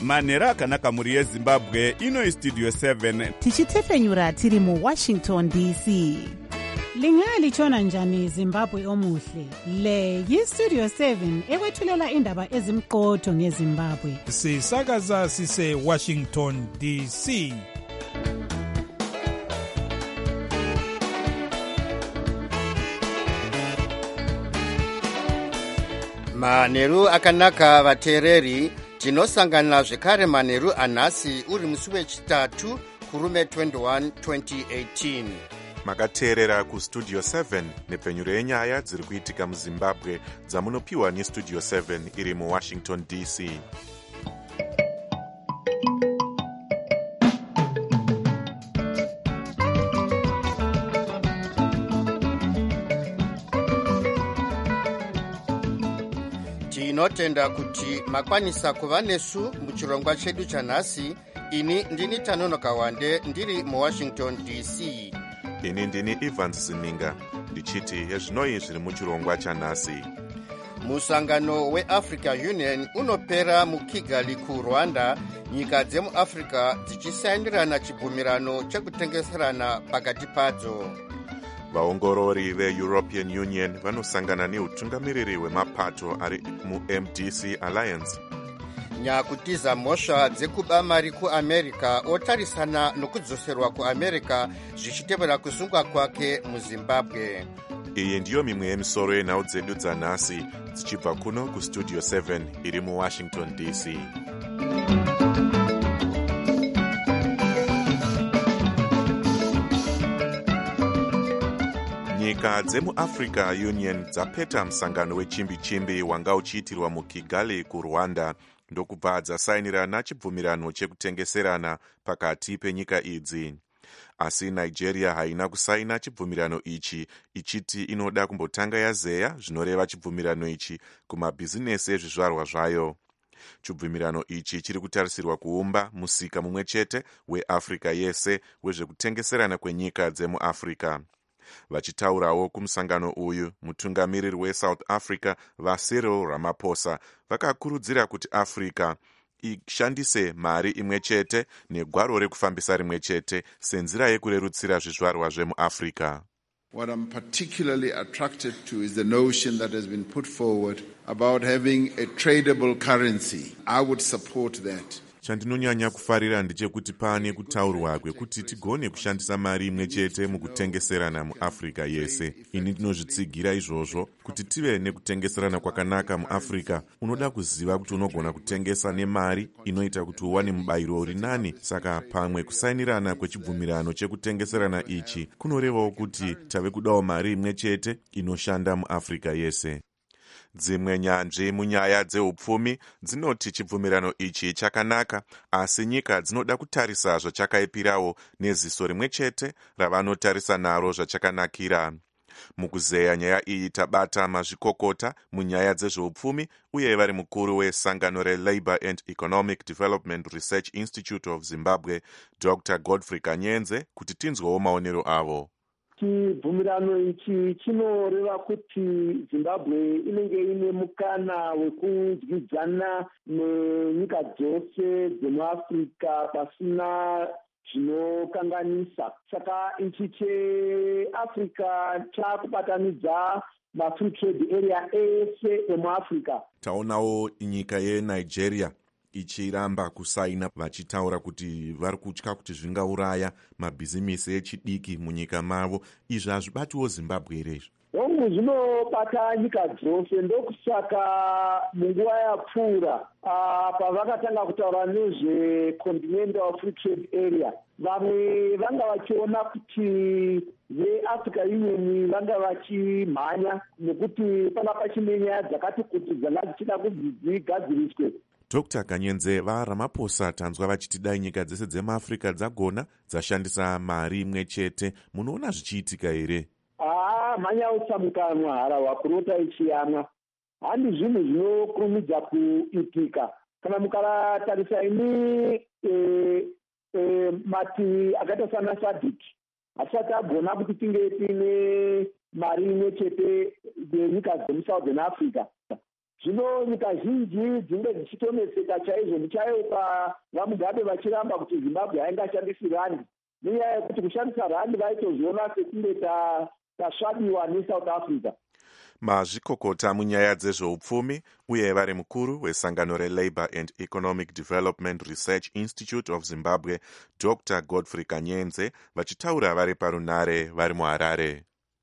manhero akanaka mhuri yezimbabwe. Ino istudio 7 tichitefenyura tiri muwashington dc. Lingalitshona njani Zimbabwe omuhle? Le yistudio 7 ekwethulela indaba ezimqotho ngeZimbabwe. Sisakaza sise Washington DC. Manheru akanaka vateereri, tinosangana zvekare manheru anhasi uri musi wechitatu kurume 21 2018. Makateerera kustudio 7 nepfenyuro yenyaya dziri kuitika muzimbabwe dzamunopiwa nestudio 7 iri muwashington dc. Tinotenda kuti makwanisa kuva nesu muchirongwa chedu chanhasi. Ini ndini Tanonoka Wande ndiri muwashington dc. Ini ndini Evans Ziminga ndichiti hezvinoi zviri muchirongwa chanhasi. Musangano weAfrica Union unopera muKigali kuRwanda, nyika dzemuAfrica dzichisainirana chibvumirano chekutengeserana pakati padzo. Vaongorori veEuropean Union vanosangana neutungamiriri wemapato ari muMDC Alliance. Nyakutiza mhosva dzekuba mari kuAmerica otarisana nokudzoserwa kuAmerica zvichitevera kusungwa kwake muZimbabwe. Iyi ndiyo mimwe yemisoro yenhau dzedu dzanhasi dzichibva kuno kustudio 7 iri muwashington dc. Nyika dzemuAfrica Union dzapeta musangano wechimbi-chimbi wanga uchiitirwa muKigali kuRwanda ndokubva dzasainirana chibvumirano chekutengeserana pakati penyika idzi. Asi Nigeria haina kusaina chibvumirano ichi, ichiti inoda kumbotanga yazeya zvinoreva chibvumirano ichi kumabhizinesi ezvizvarwa zvayo. Chibvumirano ichi chiri kutarisirwa kuumba musika mumwe chete weAfrica yese wezvekutengeserana kwenyika dzemuAfrica. Vachitaurawo kumusangano uyu, mutungamiriri weSouth Africa vaCyril Ramaphosa vakakurudzira kuti Africa ishandise mari imwe chete negwaro rekufambisa rimwe chete senzira yekurerutsira zvizvarwa zvemuAfrica. What I'm particularly attracted to is the notion that has been put forward about having a tradable currency. I would support that. Chandinonyanya kufarira ndechekuti pane kutaurwa kwekuti tigone kushandisa mari imwe chete mukutengeserana muAfrica yese. Ini ndinozvitsigira izvozvo kuti tive nekutengeserana kwakanaka muAfrica. Unoda kuziva kuti unogona kutengesa nemari inoita kuti uwane mubayiro uri nani. Saka pamwe kusainirana kwechibvumirano chekutengeserana ichi kunorevawo kuti tave kudawo mari imwe chete inoshanda muAfrica yese. Dzimwe nyanzvi munyaya dzeupfumi dzinoti chibvumirano ichi chakanaka, asi nyika dzinoda kutarisa zvachakaipirawo neziso rimwe chete ravanotarisa naro zvachakanakira. Mukuzeya nyaya iyi tabata mazvikokota munyaya dzezveupfumi uye vari mukuru wesangano reLabour and Economic Development Research Institute of Zimbabwe, Dr. Godfrey Kanyenze, kuti tinzwewo maonero avo. Chibvumirano ichi chinoreva kuti Zimbabwe inenge ine mukana wekudyidzana nenyika dzose dzemuAfrica pasina zvinokanganisa. Saka ichi cheAfrica chakubatanidza maFree Trade Area ese emuAfrica. Taonawo nyika yeNigeria ichiramba kusaina vachitaura kuti vari kutya kuti zvingauraya mabhizimisi echidiki munyika mavo. Izvi hazvibatiwo Zimbabwe here izvi? Hongu zvinobata nyika dzose, ndokusaka munguva yapfuura pavakatanga kutaura nezveContinental Free Trade Area, vamwe vanga vachiona kuti veAfrica Union vanga vachimhanya nekuti panga pachine nyaya dzakati kuti dzanga dzichida kuti dzigadziriswe. Dr. Kanyenze vaRamaphosa tanzwa vachiti dai nyika dzese dzemuAfrica dzagona dzashandisa mari imwe chete, munoona zvichiitika here? Mhanya utsamukanwa harahwa kurota ichiyamwa. Handi zvinhu zvinokurumidza kuitika. Kana mukaratarisa ini mativi akaita sana SADC hasati agona kuti tinge tine mari imwe chete yenyika dzemuSouthern Africa. zvino nyika zhinji dzinge dzichitoneseka chaizvo muchaipa vamugabe vachiramba kuti Zimbabwe haingashandisi randi, nenyaya yekuti kushandisa randi vaitozviona sekunge tasvabiwa neSouth Africa. mazvikokota munyaya dzezveupfumi uye vari mukuru wesangano reLabour and Economic Development Research Institute of Zimbabwe, Dr. Godfrey Kanyenze, vachitaura vari parunare vari muHarare.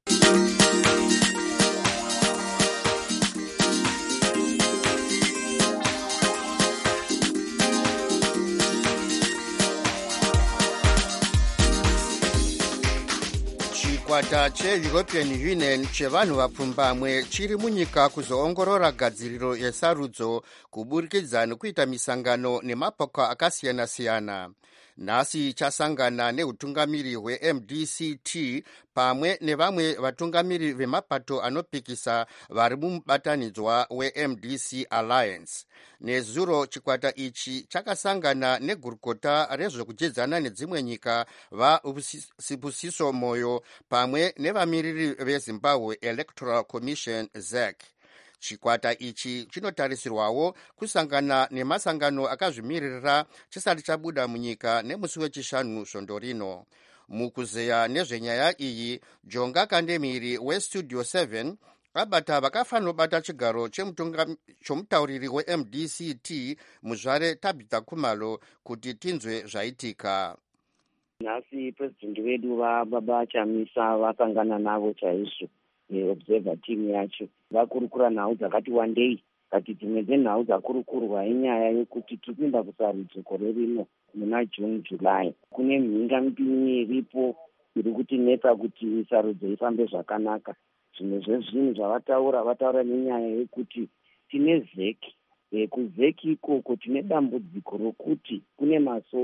chikwata cheEuropean Union chevanhu vapfumbamwe chiri munyika kuzoongorora gadziriro yesarudzo kuburikidza nekuita misangano nemapoka akasiyana-siyana. Nhasi chasangana neutungamiri hweMDCT pamwe nevamwe vatungamiri vemapato anopikisa vari mumubatanidzwa weMDC Alliance. Nezuro chikwata ichi chakasangana negurukota rezvekujedzana nedzimwe nyika vaSibusiso Moyo pamwe nevamiriri veZimbabwe Electoral Commission ZEC. Chikwata ichi chinotarisirwawo kusangana nemasangano akazvimirira chisati chabuda munyika nemusi wechishanu svondo rino. Mukuzeya nezvenyaya iyi, Jonga Kandemiri weStudio 7 abata vakafanobata chigaro chomutauriri weMDCT muzvare Tabitha Khumalo kuti tinzwe zvaitika. Nhasi president vedu vabachamisa vasangana navo chaizvo neobserver team yacho vakurukura nhau dzakati wandei, kati dzimwe dzenhau dzakurukurwa inyaya yekuti tirikuenda kusarudzo gore rino muna June July. Kune mhinga mipini iripo iri kutinetsa kuti sarudzo ifambe zvakanaka. Zvimwe zvezvinhu zvavataura nenyaya yekuti tine zeki, kuzeki ikoko tine dambudziko rokuti kune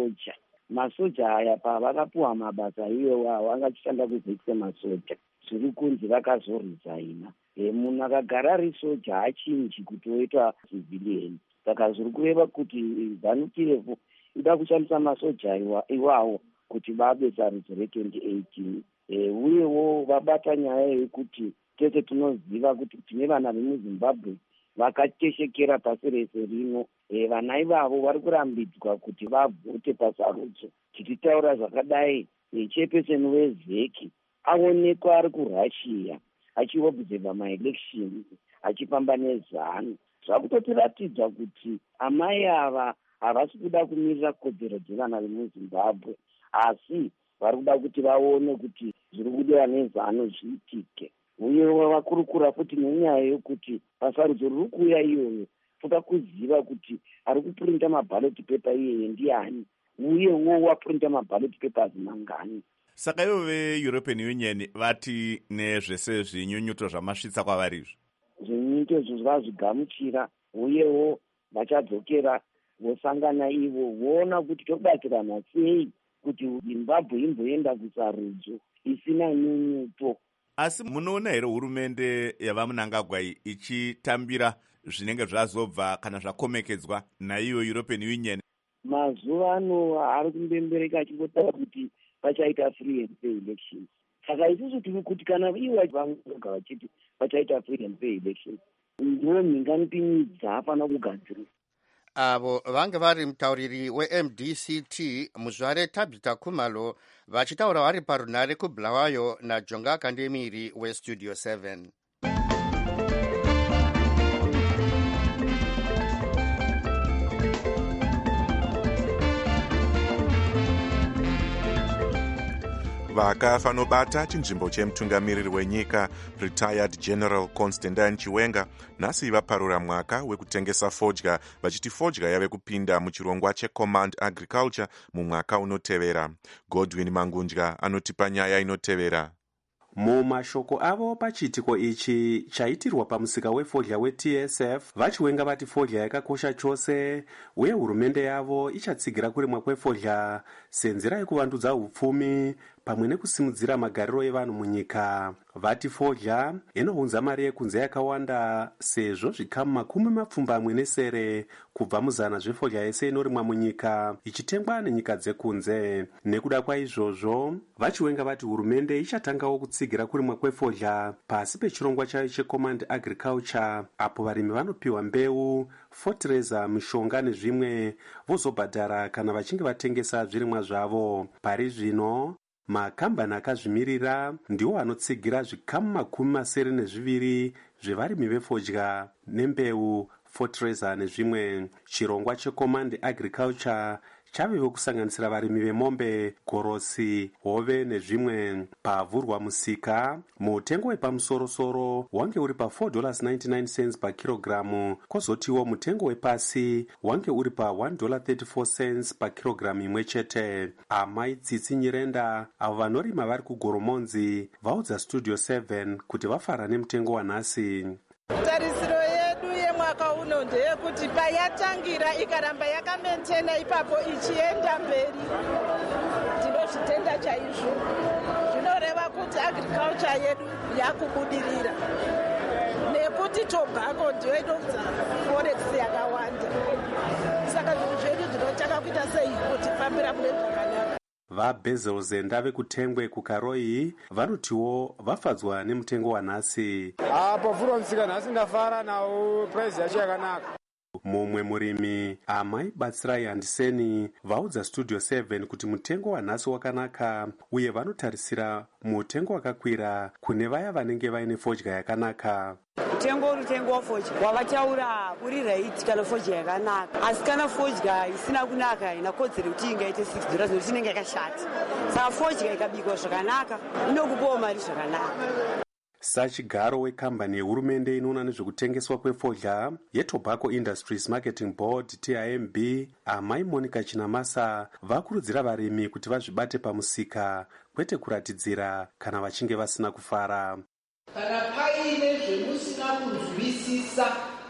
masoja aya pavakapuwa mabasa iwawo angachishanda kuzeki semasoja, zviri kunzi vakazorizaina. Munhu akagara ari soja hachinji kuti oita civilian. Saka zviri kureva kuti ZANU-PF ida kushandisa masoja iwawo kuti vabe sarudzo re2018. Uyewo vabata nyaya yekuti tese tinoziva kuti tine vana vemuZimbabwe vakateshekera pasi rese rino. Vana ivavo vari kurambidzwa kuti vavhote pasarudzo. Tichitaura zvakadai, chairperson wezeki aonekwa ari kuRussia achiobserva maelection achifamba neZANU. Zvakutotiratidza kuti amai ava havasi kuda kumirira kodzero dzevana vemuZimbabwe, asi vari kuda kuti vaone kuti zviri kudiwa neZANU zviitike. Uyewo vakurukura futi nenyaya yokuti pasarudzo riri kuuya iyoyo toda kuziva kuti ari kuprinta maballot paper iyeye ndiani, uyewo waprinta maballot papers mangani. Saka ivo veEuropean Union vati nezvese zvinyunyuto zvamasvitsa kwavarizvo, zvinyunyuto izvo vazvigamuchira, uyewo vachadzokera vosangana ivo voona kuti tobatsirana sei kuti Zimbabwe imboenda kusarudzo isina nyunyuto. Asi munoona here hurumende yavaMnangagwa ichitambira zvinenge zvazobva kana zvakomekedzwa naiyo European Union? Mazuva ano ari kumbembereka achimbotaura kuti pachaita free and fair elections. Saka isusu tiri kuti kana iwo vaMnangagwa vachiti pachaita free and fair elections, ndiwo mhinga mipini dzaafana kugadzirwa. Avo vange vari mutauriri weMDCT muzvare Tabitha Khumalo vachitaura vari parunare kuBulawayo naJonga Kandemiri weStudio 7. vakafanobata chinzvimbo chemutungamiriri wenyika retired General Constantine Chiwenga nhasi vaparura mwaka wekutengesa fodya, vachiti fodya yave kupinda muchirongwa cheCommand Agriculture mumwaka unotevera. Godwin Mangunja anotipa nyaya inotevera. Mumashoko avo pachiitiko ichi chaitirwa pamusika wefodya weTSF, vachiwenga vati fodya yakakosha chose uye hurumende yavo ichatsigira kurimwa kwefodya senzira yekuvandudza upfumi pamwe nekusimudzira magariro evanhu munyika. Vati fodya inounza mari yekunze yakawanda sezvo zvikamu 24 kubva muzana zvefodya yese inorimwa munyika ichitengwa nenyika dzekunze. Nekuda kwaizvozvo vachiwenga vati hurumende ichatangawo kutsigira kurimwa kwefodya pasi pechirongwa chayo checommand agriculture, apo varimi vanopiwa mbeu, fertilizer, mishonga nezvimwe vozobhadhara kana vachinge vatengesa zvirimwa zvavo. Pari zvino makambani akazvimirira ndiwo anotsigira zvikamu 82 zvevarimi vefodya nembeu, fertilizer nezvimwe. Chirongwa checommand agriculture chavewo kusanganisira varimi vemombe, gorosi, hove nezvimwe. Pavhurwa musika, mutengo wepamusorosoro wange uri pa $4.99 pakirogiramu, kozotiwo mutengo wepasi wange uri pa $1.34 pakirogiramu imwe chete. Amai Tsitsi Nyirenda, avo vanorima vari kuGoromonzi, vaudza Studio 7 kuti vafara nemutengo wanhasi. Tarisiro yedu yemwaka uno ndeyekuti payatangira ikaramba yakamentena ipapo ichienda mberi, tinozvitenda chaizvo. Zvinoreva kuti agriculture yedu yakubudirira, nekuti tobacco ndiyo inodza forex yakawanda. Saka zvinhu zvedu zvinotaka kuita sei kuti fambira mune zvakanaka. VaBezelzenda vekutengwe kuKaroi vanotiwo vafadzwa nemutengo wanhasi. Pavhurwa musika nhasi ndafara nawo, price yacho yakanaka. Mumwe murimi, Amai Batsirai Handiseni, vaudza Studio 7 kuti mutengo wanhasi wakanaka uye vanotarisira mutengo wakakwira kune vaya vanenge vaine fodya yakanaka. Mutengo wafodya wavataura uri right kana fodya yakanaka, asi kana fodya isina kunaka inakodzera kuti ingaite $6 nokuti inenge yakashata. Saka fodya ikabikwa zvakanaka inokupawo mari zvakanaka. Sachigaro wekambani yehurumende inoona nezvekutengeswa kwefodya yeTobacco Industries Marketing Board TIMB, Amai Monica Chinamasa, vakurudzira varimi kuti vazvibate pamusika kwete kuratidzira kana vachinge vasina kufara. Kana paine zvemusina kunzwisisa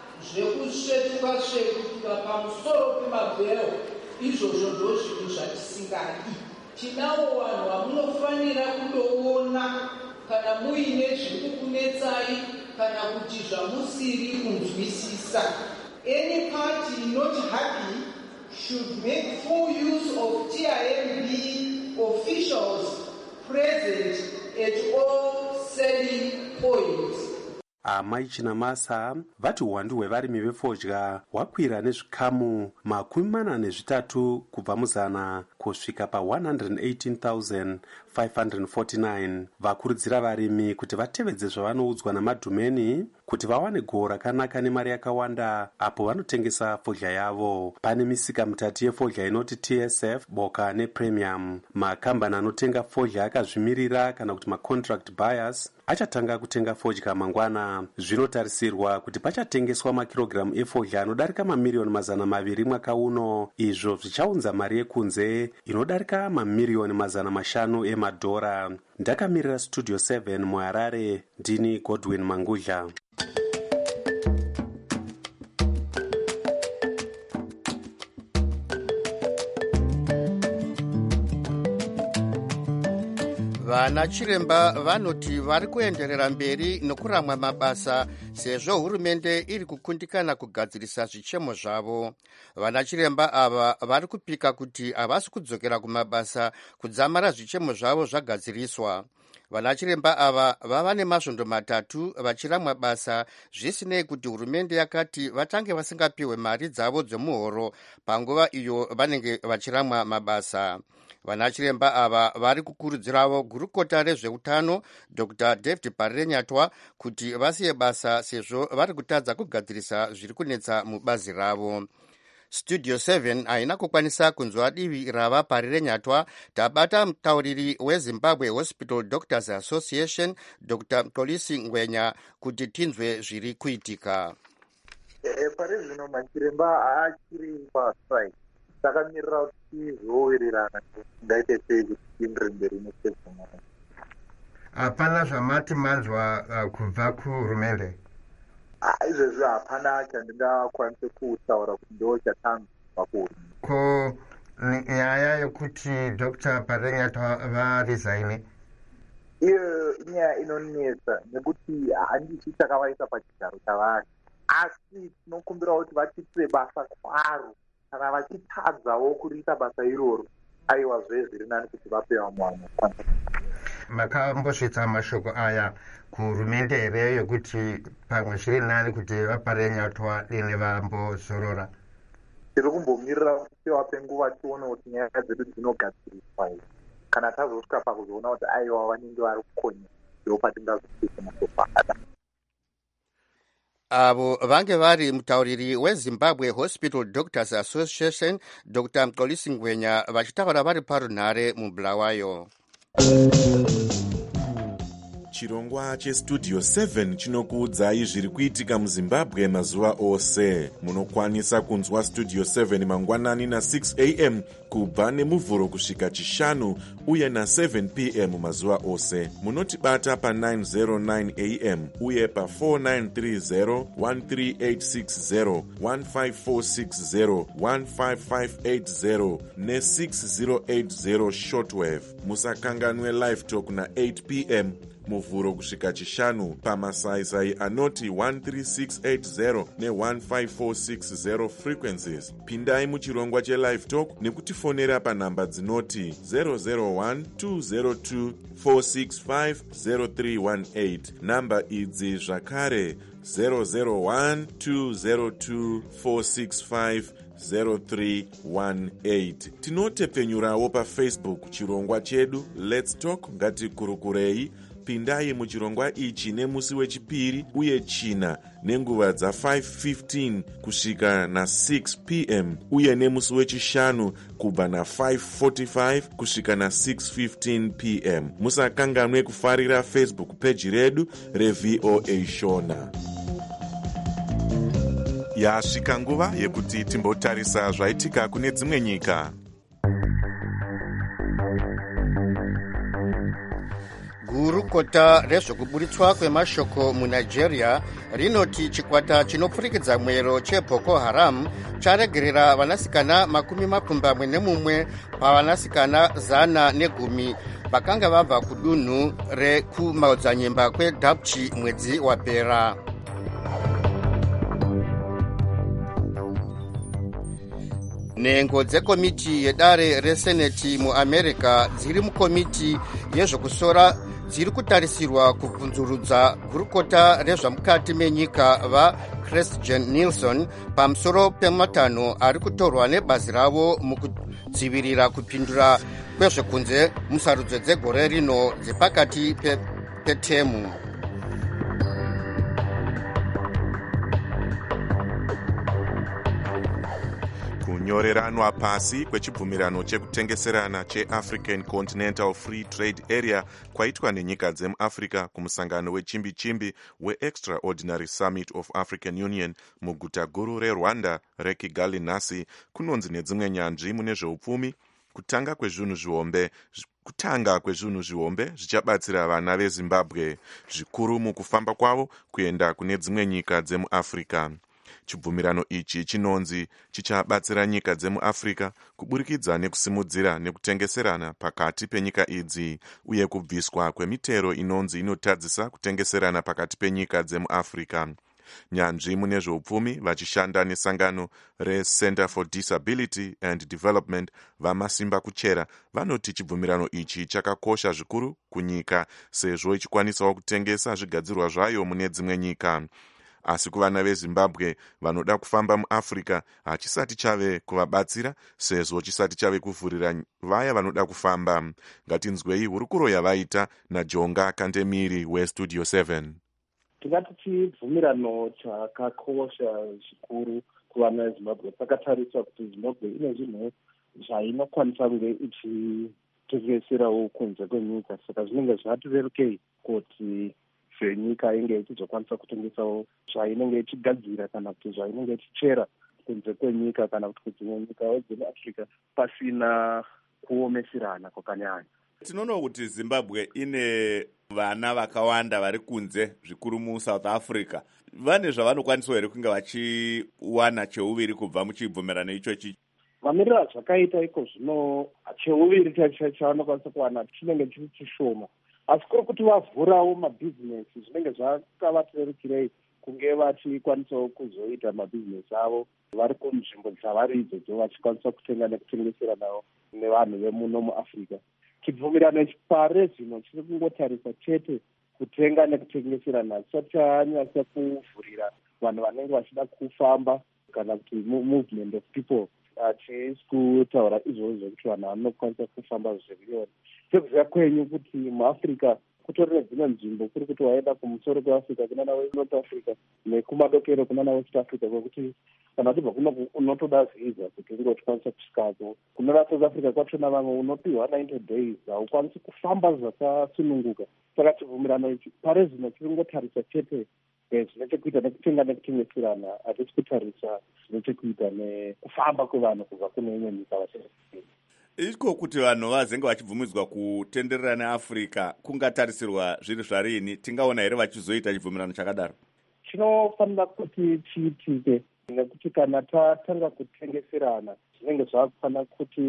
zvekusvetuka pamusoro pemabhero, izvozvo ndozvinhu zvatisingadi. Tinawo vanhu vamunofanira kundoona kana muine zvekukunetsai kana kuti zvamusiri kunzwisisa. Any party not happy should make full use of TIMB officials present at all selling points. Amai Chinamasa vati uwandu hwevarimi vefodya hwakwira nezvikamu 43 kubva muzana kusvika pa 118,549. Vakurudzira varimi kuti vatevedze zvavanoudzwa namadhumeni kuti vawane gohwo rakanaka nemari yakawanda apo vanotengesa fodya yavo. Pane misika mitatu yefodya inoti TSF, Boka nePremium. Makambani anotenga fodya akazvimirira kana kuti macontract buyers achatanga kutenga fodya mangwana. Zvinotarisirwa kuti pachatengeswa makirogiramu efodya anodarika mamiliyoni 200 mwaka uno, izvo zvichaunza mari yekunze inodarika mamiliyoni 500 emadhora. Ndakamirira Studio 7 muHarare, ndini Godwin Mangudla. Vana chiremba vanoti vari kuenderera mberi nokuramwa mabasa sezvo hurumende iri kukundikana kugadzirisa zvichemo zvavo. Vana chiremba ava vari kupika kuti havasi kudzokera kumabasa kudzamara zvichemo zvavo zvagadziriswa. Vana chiremba ava vava nemasvondo 3 vachiramwa basa zvisinei kuti hurumende yakati vatange vasingapiwe mari dzavo dzemuhoro panguva iyo vanenge vachiramwa mabasa. Vana chiremba ava vari kukurudzirawo gurukota rezveutano Dr. David Parirenyatwa kuti vasiye basa sezvo vari kutadza kugadzirisa zviri kunetsa mubazi ravo. Studio 7 haina kukwanisa kunzwa divi rava Parirenyatwa. Tabata mutauriri weZimbabwe Hospital Doctors Association Dr. Mxolisi Ngwenya kuti tinzwe zviri kuitika. Pari zvino machiremba haachiri pastrike, takamirira kuti zvowirirana ngaite sei kuti tiendere mberi nesekona. Hapana zvamati manzwa kubva kuhurumende? Izvezvi hapana chandingakwanise kutaura kuti ndo chatanzwa kuhurumende. Ko nyaya yokuti Dr. Parenya varesign? Iyo inyaya inonetsa nekuti handisi takavaisa pachigaro chavanhu, asi tinokumbira kuti vachitire basa kwaro. Kana vachitadzawo kuriita basa iroro, aiwa zviri nani kuti vape vamwe vanhu. Makambosvitsa mashoko aya kuhurumende here yokuti pamwe zviri nani kuti vaparenya dini vambozorora? Tiri kumbomirira kuti vape nguva tione kuti nyaya dzedu dzinogadziriswa here. Kana tazosvika pakuzoona kuti aiwa vanenge vari kukonya, ndo patingazosvisa mashoko aya. Avo vange vari mutauriri weZimbabwe Hospital Doctors Association Dr. Mxolisi Ngwenya vachitaura vari parunhare muBulawayo. Chirongwa chestudio 7 chinokuudzai zviri kuitika muZimbabwe mazuva ose. Munokwanisa kunzwa studio 7 mangwanani na6 am kubva nemuvhuro kusvika chishanu uye na7 pm mazuva ose. Munotibata pa909 am uye pa4930 13860 15460 15580 ne6080 shortwave. Musakanganwe live talk na8 pm muvhuro kusvika chishanu pamasaisai anoti 13680 ne15460 frequencies. Pindai muchirongwa chelive talk nekutifonera panhamba dzinoti 001-202-465-0318. Namba idzi zvakare 001-202-465-0318. Tinotepfenyurawo paFacebook chirongwa chedu Let's Talk Ngatikurukurei. Pindai muchirongwa ichi nemusi wechipiri uye china nenguva dza5:15 kusvika na6 pm uye nemusi wechishanu kubva na5:45 kusvika na6:15 pm. Musakanganwe kufarira Facebook page redu reVOA Shona. Yasvika nguva yekuti timbotarisa zvaitika kune dzimwe nyika. Gurukota rezvokuburitswa kwemashoko muNigeria rinoti chikwata chinopfurikidza mwero cheBoko Haram charegerera vanasikana 21 pavanasikana 110 vakanga vabva kudunhu rekumaodzanyemba kweDapchi mwedzi wapera. Nhengo dzekomiti yedare reseneti muAmerica dziri mukomiti yezvokusora dziri kutarisirwa kubvunzurudza gurukota rezvamukati menyika vaChristine Nielsen pamusoro pematanho ari kutorwa nebazi ravo mukudzivirira kupindura kwezvekunze musarudzo dzegore rino dzepakati petemu. Kunyoreranwa pasi kwechibvumirano chekutengeserana cheAfrican Continental Free Trade Area kwaitwa nenyika dzemuAfrica kumusangano wechimbi-chimbi weExtraordinary Summit of African Union muguta guru reRwanda reKigali nhasi kunonzi nedzimwe nyanzvi mune zveupfumi kutanga kwezvinhu zvihombe zvichabatsira vana veZimbabwe zvikuru mukufamba kwavo kuenda kune dzimwe nyika dzemuAfrica. Chibvumirano ichi chinonzi chichabatsira nyika dzemuAfrica kuburikidza nekusimudzira nekutengeserana pakati penyika idzi uye kubviswa kwemitero inonzi inotadzisa kutengeserana pakati penyika dzemuAfrica. Nyanzvi mune zveupfumi vachishanda nesangano reCenter for Disability and Development vamasimba kuchera vanoti chibvumirano ichi chakakosha zvikuru kunyika sezvo ichikwanisawo kutengesa zvigadzirwa zvayo mune dzimwe nyika. Asi kuvana veZimbabwe vanoda kufamba muAfrica hachisati chave kuvabatsira sezvo chisati chave kuvhurira vaya vanoda kufamba. Ngatinzwei hurukuro yavaita naJonga Kandemiri weStudio 7. Tingati chibvumirano chakakosha zvikuru kuvana veZimbabwe. Takatariswa kuti Zimbabwe ine zvinhu zvainokwanisa kunge ichitengeserawo kunze kwenyika, saka zvinenge zvatirerukei kuti zvenyika inge ichizokwanisa kutengesawo zvainenge ichigadzira kana kuti zvainenge ichichera kunze kwenyika kana kuti kudzimwe nyikawo dzemuAfrica pasina kuomeserana kwakanyanya. Tinoona kuti Zimbabwe ine vana vakawanda vari kunze zvikuru muSouth Africa. Vane zvavanokwanisa here kunge vachiwana cheuviri kubva muchibvumirano ichochi? mamiriro azvakaita iko zvino cheuviri chavanokwanisa kuwana chinenge chiri chishoma, asi kuri kuti vavhurawo mabhizinesi zvinenge zvakavaterukirei kunge vachikwanisawo kuzoita mabhizinesi avo vari kunzvimbo dzavari idzodzo vachikwanisa kutenga nekutengesera navo nevanhu vemuno muafrica. Chibvumirano pare zvino chiri kungotarisa chete kutenga nekutengeserana, chisati chanyasa kuvhurira vanhu vanenge vachida kufamba kana kuti movement of people. Chisi kutaura izvozvo zvekuti vanhu vanokwanisa kufamba zviriori. Sekuziva kwenyu kuti muafrica kutori nedzimwe nzvimbo kuri kuti waenda kumusoro kweafrica kuna nawe north africa nekumadokero kuna nawe west africa, kwekuti kana uchibva kuno unotoda visa kuti ungokwanisa kusvikako. Kuna south africa kwachona vamwe unopiwa 90 days haukwanisi kufamba zvakasununguka. Saka chibvumirano ichi pare zvino chiri kungotarisa chete zvine chekuita nekutenga nekutengeserana, hatisi kutarisa zvine chekuita nekufamba kwevanhu kubva kune imwe nyika vachienda. Iko kuti vanhu vazenge vachibvumidzwa kutenderera neAfrica kungatarisirwa zviri zvarini? Tingaona here vachizoita chibvumirano chakadaro? Chinofanira kuti chiitike nekuti kana tatanga kutengeserana zvinenge zvakufanira kuti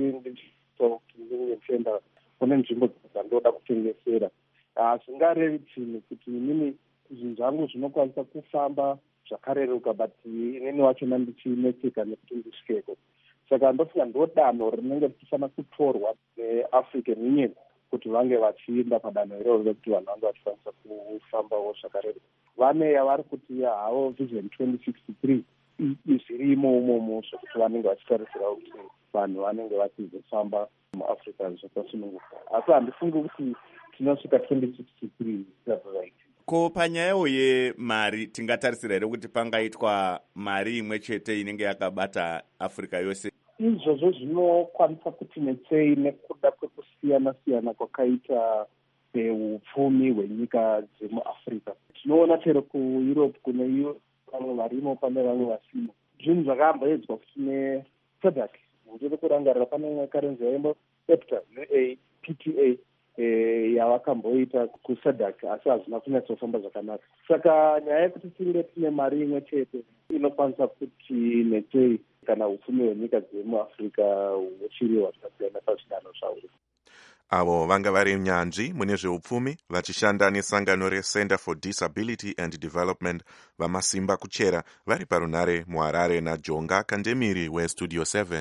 ndichienda kune nzvimbo dzandoda kutengesera. Hazvingarevi chini kuti inini zvinhu zvangu zvinokwanisa kufamba zvakareruka but inini wachona ndichinetseka nekuti ndisvikeko. Saka ndofunga ndodanho rinenge richifanira kutorwa neAfrican Union kuti vange vachienda padanho iroro rekuti vanhu vange vachikwanisa kufambawo zvakareruka. Vane yavari kuti havo vision 2063 zvirimo umomo zvokuti vanenge vachitarisira kuti vanhu vanenge vachizofamba muAfrica zvakasununguka. Asi handifungi kuti tinosvika 2063 right. Ko panyayo yemari tingatarisira here kuti pangaitwa mari imwe chete inenge yakabata Africa yose? Izvozvo zvinokwanisa kuti netsei nekuda kwekusiyana-siyana kwakaita upfumi hwenyika dzemuAfrica. Tinoona chero kuEurope kune vamwe varimo pane vamwe vasimo. Zvinhu zvakamboedzwa kuti neSADC ndiri kurangarira pane karenzi yaimbo EPTA PTA yavakamboita kuSADC asi hazvina kunyatsofamba zvakanaka. Saka nyaya yekuti tinge tine mari imwe chete inokwanisa kuti netei kana upfumi hwenyika dzemuAfrica huchiriwa zvakasiyana pazvidanho zvauri. Avo vanga vari nyanzvi mune zveupfumi vachishanda nesangano reCenter for Disability and Development vamasimba kuchera vari parunare muHarare naJonga Kandemiri weStudio 7.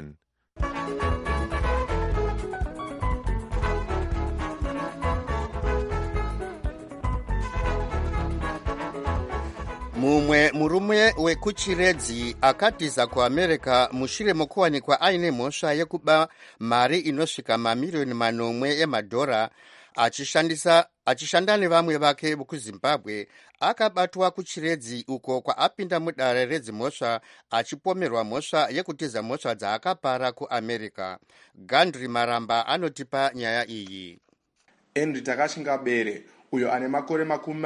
Mumwe murume wekuchiredzi akatiza kuAmerica mushure mokuwanikwa aine mhosva yekuba mari inosvika mamiliyoni manomwe emadhora achishanda nevamwe vake vekuZimbabwe. Akabatwa kuchiredzi uko kwaapinda mudare redzimhosva achipomerwa mhosva yekutiza mhosva dzaakapara kuAmerica. Gandri Maramba anotipa nyaya iyi. Henry Takashingabere uyo ane makore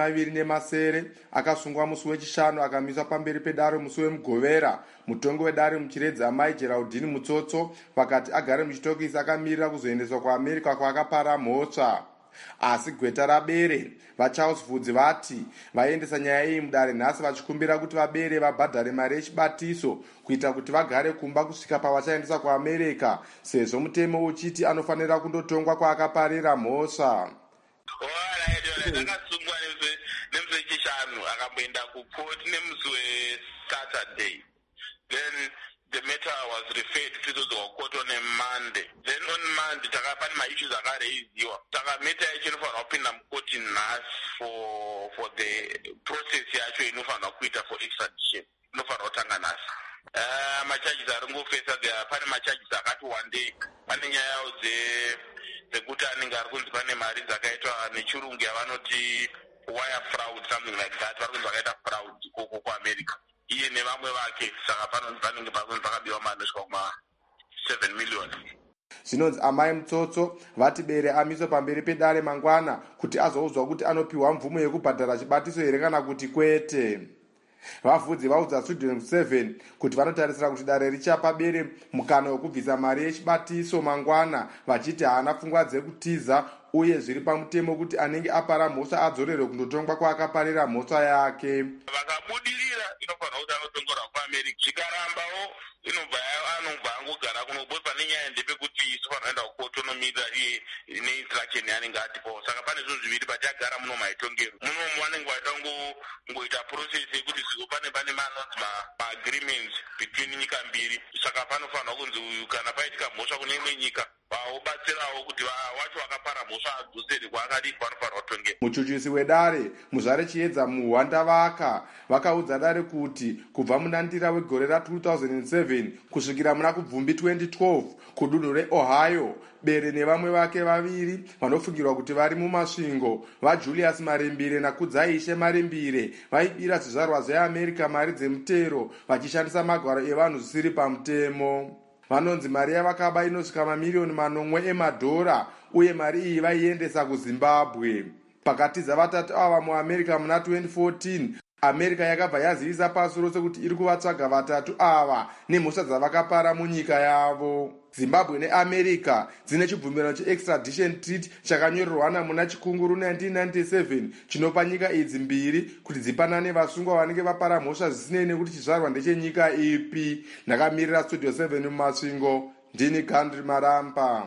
27 akasungwa musi wechishanu akamiswa pamberi pedare musi wemugovera. Mutongo wedare muchiredzi amai Geraldine Mutsotso vakati agare muchitokisi akamirira kuzoendeswa kuAmerica kwaakapara mhosva. Asi gweta rabere vaCharles Vudzi vati vaendesa nyaya iyi mudare nhasi vachikumbira kuti vabere vabhadhare mari yechibatiso kuita kuti vagare kumba kusvika pavachaendesa kuAmerica, sezvo mutemo uchiti anofanira kundotongwa kwaakaparira mhosva. Ndakasungwa nemusi wechishanu akamboenda kukoti nemusi weSaturday. Then the matter was referred to the court on a Monday. Then on Monday takapana maissues akareiziwa. Takameta yacho inofanirwa kupinda mukoti nhasi for the process yacho inofanirwa kuita for extradition. Inofanirwa kutanga nhasi. Macharges ari ngofesa pane macharges akati wandei. Pane nyaya dzekuti anenge ari kunzi pane mari dzakaitwa nechirungu yavanoti wire fraud, something like that. Vari kunzi vakaita fraud koko kuAmerica. Iye nevamwe vake, saka panenge pakunzi vakabiwa mari inosvika kuma7 million. Zvinonzi amai Mutsotso vati bere amiswe pamberi pedare mangwana kuti azoudzwa kuti anopiwa mvumo yekubhadhara chibatiso here kana kuti kwete. Vavudzi vaudza Studio 7 kuti vanotarisira kuti dare richapa bere mukana wekubvisa mari yechibatiso mangwana, vachiti haana pfungwa dzekutiza uye zviri pamutemo kuti anenge apara mhosva adzorerwe kundotongwa kwaakaparira mhosva yake. Vakabudirira inofanira kuti anotongorwa kuAmerica. Zvikarambawo inobva angogara kuno bosi pane nyaya ndepekuti isufanira kuenda kukoto nomiririra iye neinstruction yaanenge atipawo. Saka pane zvinhu zviviri patiagara muno maitongero. Muno vanenge vaita ngoita process yekuti pane manonzi ma-agreements between nyika mbiri. Saka panofanira kunzi uyu kana paitika mhosva kune imwe nyika vaobatsirawo kuti wacho vakapara mhosva adzosere kwaakadi panofanira kutongera. Muchuchisi wedare muzvare chiedza muhwandavaka vakaudza dare kuti kubva muna ndira wegore ra2007 kusvikira muna kubvumbi 2012 kudunhu reOhio bere nevamwe vake vaviri vanofungirwa kuti vari mumasvingo vaJulius Marembire naKudzaishe Marembire vaibira zvizvarwa zveAmerica mari dzemutero vachishandisa magwaro evanhu zvisiri pamutemo. Vanonzi mari yavakaba inosvika mamiliyoni 9 emadhora uye mari iyi vaiendesa kuZimbabwe. Pakatiza vatatu ava muAmerica muna 2014 America yakabva yazivisa pasi rose kuti iri kuvatsvaga vatatu ava nemhosva dzavakapara munyika yavo. Zimbabwe neAmerica dzine chibvumirano cheextradition treaty chakanyorerwana muna chikunguru 1997 chinopa nyika idzi mbiri kuti dzipanane vasungwa vanenge vapara mhosva zvisinei nekuti chizvarwa ndechenyika ipi. Ndakamirira Studio 7 mumasvingo, ndini Gandri Maramba.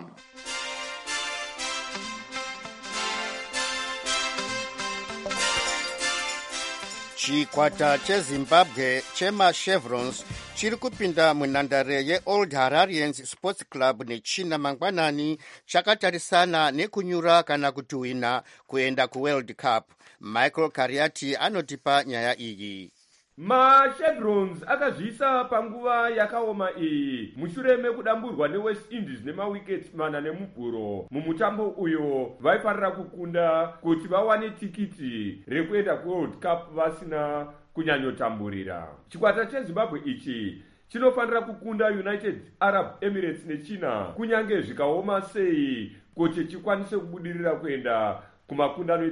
Chikwata cheZimbabwe chemachevrons chiri kupinda munhandare yeOld Hararians Sports Club nechina mangwanani chakatarisana nekunyura kana kutuhwina kuenda kuWorld Cup. Michael Kariati anotipa nyaya iyi. MaChevrons akazvisa panguva yakaoma iyi mushure mekudamburwa neWest Indies nemawiketi 4 mumutambo uyo vaifanira kukunda kuti vawane tikiti rekuenda kuWorld Cup vasina kunyanyotamburira. Chikwata cheZimbabwe ichi chinofanira kukunda United Arab Emirates nechina kunyange zvikaoma sei kuti chikwanise kubudirira kuenda kumakundano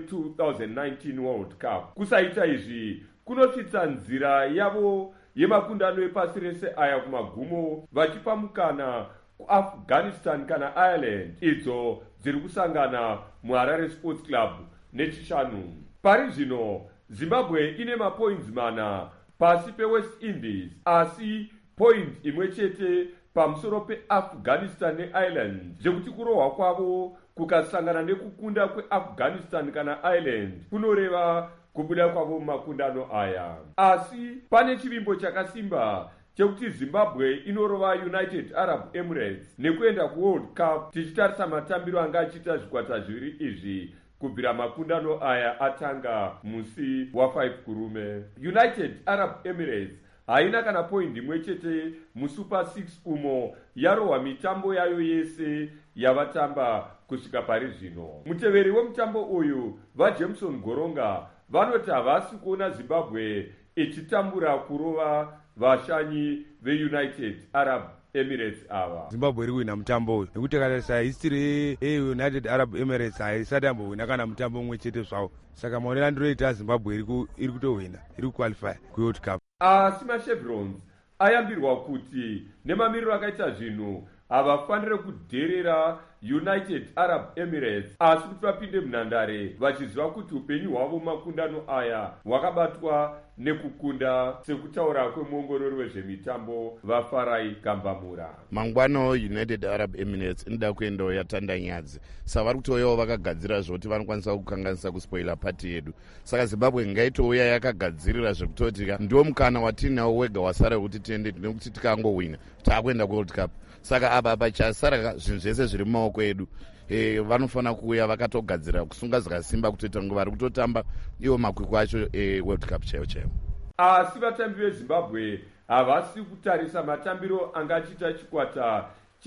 e2019 World Cup. Kusaita izvi kunotsvitsa nzira yavo yemakundano epasi rese aya kumagumo vachipa mukana kuAfghanistan kana Ireland idzo dziri kusangana muHarare Sports Club nechishanu. Pari zvino Zimbabwe ine mapoints 4 pasi peWest Indies asi point imwe chete pamusoro peAfghanistan neIreland zvekuti kurohwa kwavo kukasangana nekukunda kweAfghanistan kana Ireland kunoreva kubuda kwavo mumakundano aya. Asi pane chivimbo chakasimba chekuti Zimbabwe inorova United Arab Emirates nekuenda kuWorld Cup tichitarisa matambiro anga achiita zvikwata zviviri izvi kubvira makundano aya atanga musi wa5 kurume. United Arab Emirates haina kana point imwe chete muSuper 6 umo yarohwa mitambo yayo yese yavatamba kusvika pari zvino. Muteveri wemutambo uyu vaJameson Goronga vanoti havasi kuona Zimbabwe ichitambura kurova vashanyi veUnited Arab Emirates ava. Zimbabwe iri kuwina mutambo uyu nekuti katarisa history yeUnited Arab Emirates haisati yambowina kana mutambo umwe chete zvawo. Saka maonero andinoita Zimbabwe iri kutohwina, iri kuqualify kuWorld Cup. Asi maChevrons ayambirwa kuti nemamiriro akaita zvinhu havafanire kudherera United Arab Emirates asi kuti vapinde munhandare vachiziva kuti upenyu hwavo makundano aya hwakabatwa nekukunda sekutaura kwemuongorori wezvemitambo vaFarai Kambamura. Mangwano United Arab Emirates inoda kuendawo yatanda nyadzi, saka vari kutouyawo vakagadzirira zvekuti vanokwanisa kukanganisa kuspoila pati yedu. Saka Zimbabwe ngaitouya yakagadzirira zvekutoti ndiwo mukana watinawo wega wasara kuti tiende nekuti tikangowina taakuenda kuWorld Cup. Saka apa pachasara zvinhu zvese zviri mumaoko edu. Vanofanira kuuya vakatogadzira kusunga zvakasimba kutoita nguva vari kutotamba iwo makwikwi acho World Cup chaiwo chaiwo. Asi vatambi veZimbabwe havasi kutarisa matambiro angachiita chikwata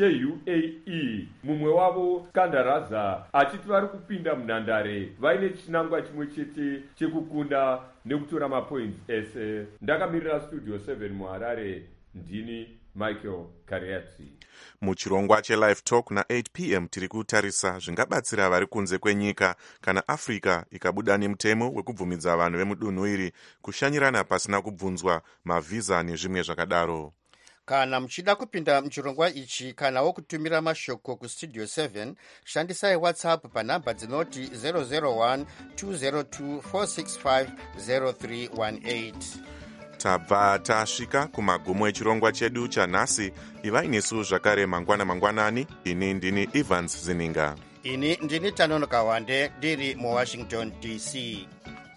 cheUAE. Mumwe wavo Kandaraza achiti vari kupinda munhandare vaine chinangwa chimwe chete chekukunda nekutora mapoints ese. Ndakamirira Studio 7 muHarare, ndini Michael Kariati. Muchirongwa cheLive Talk na8 p.m. tiri kutarisa zvingabatsira vari kunze kwenyika kana Africa ikabuda nemutemo wekubvumidza vanhu vemudunhu iri kushanyirana pasina kubvunzwa mavhiza nezvimwe zvakadaro. Kana muchida kupinda muchirongwa ichi kana wokutumira mashoko kustudio 7 shandisai WhatsApp panhamba dzinoti 001 202 465 0318. tabva tasvika kumagumo echirongwa chedu chanhasi. ivai nesu zvakare mangwanani. ini ndini Evans Zininga. Ini ndini Tanonoka Wande ndiri muWashington DC.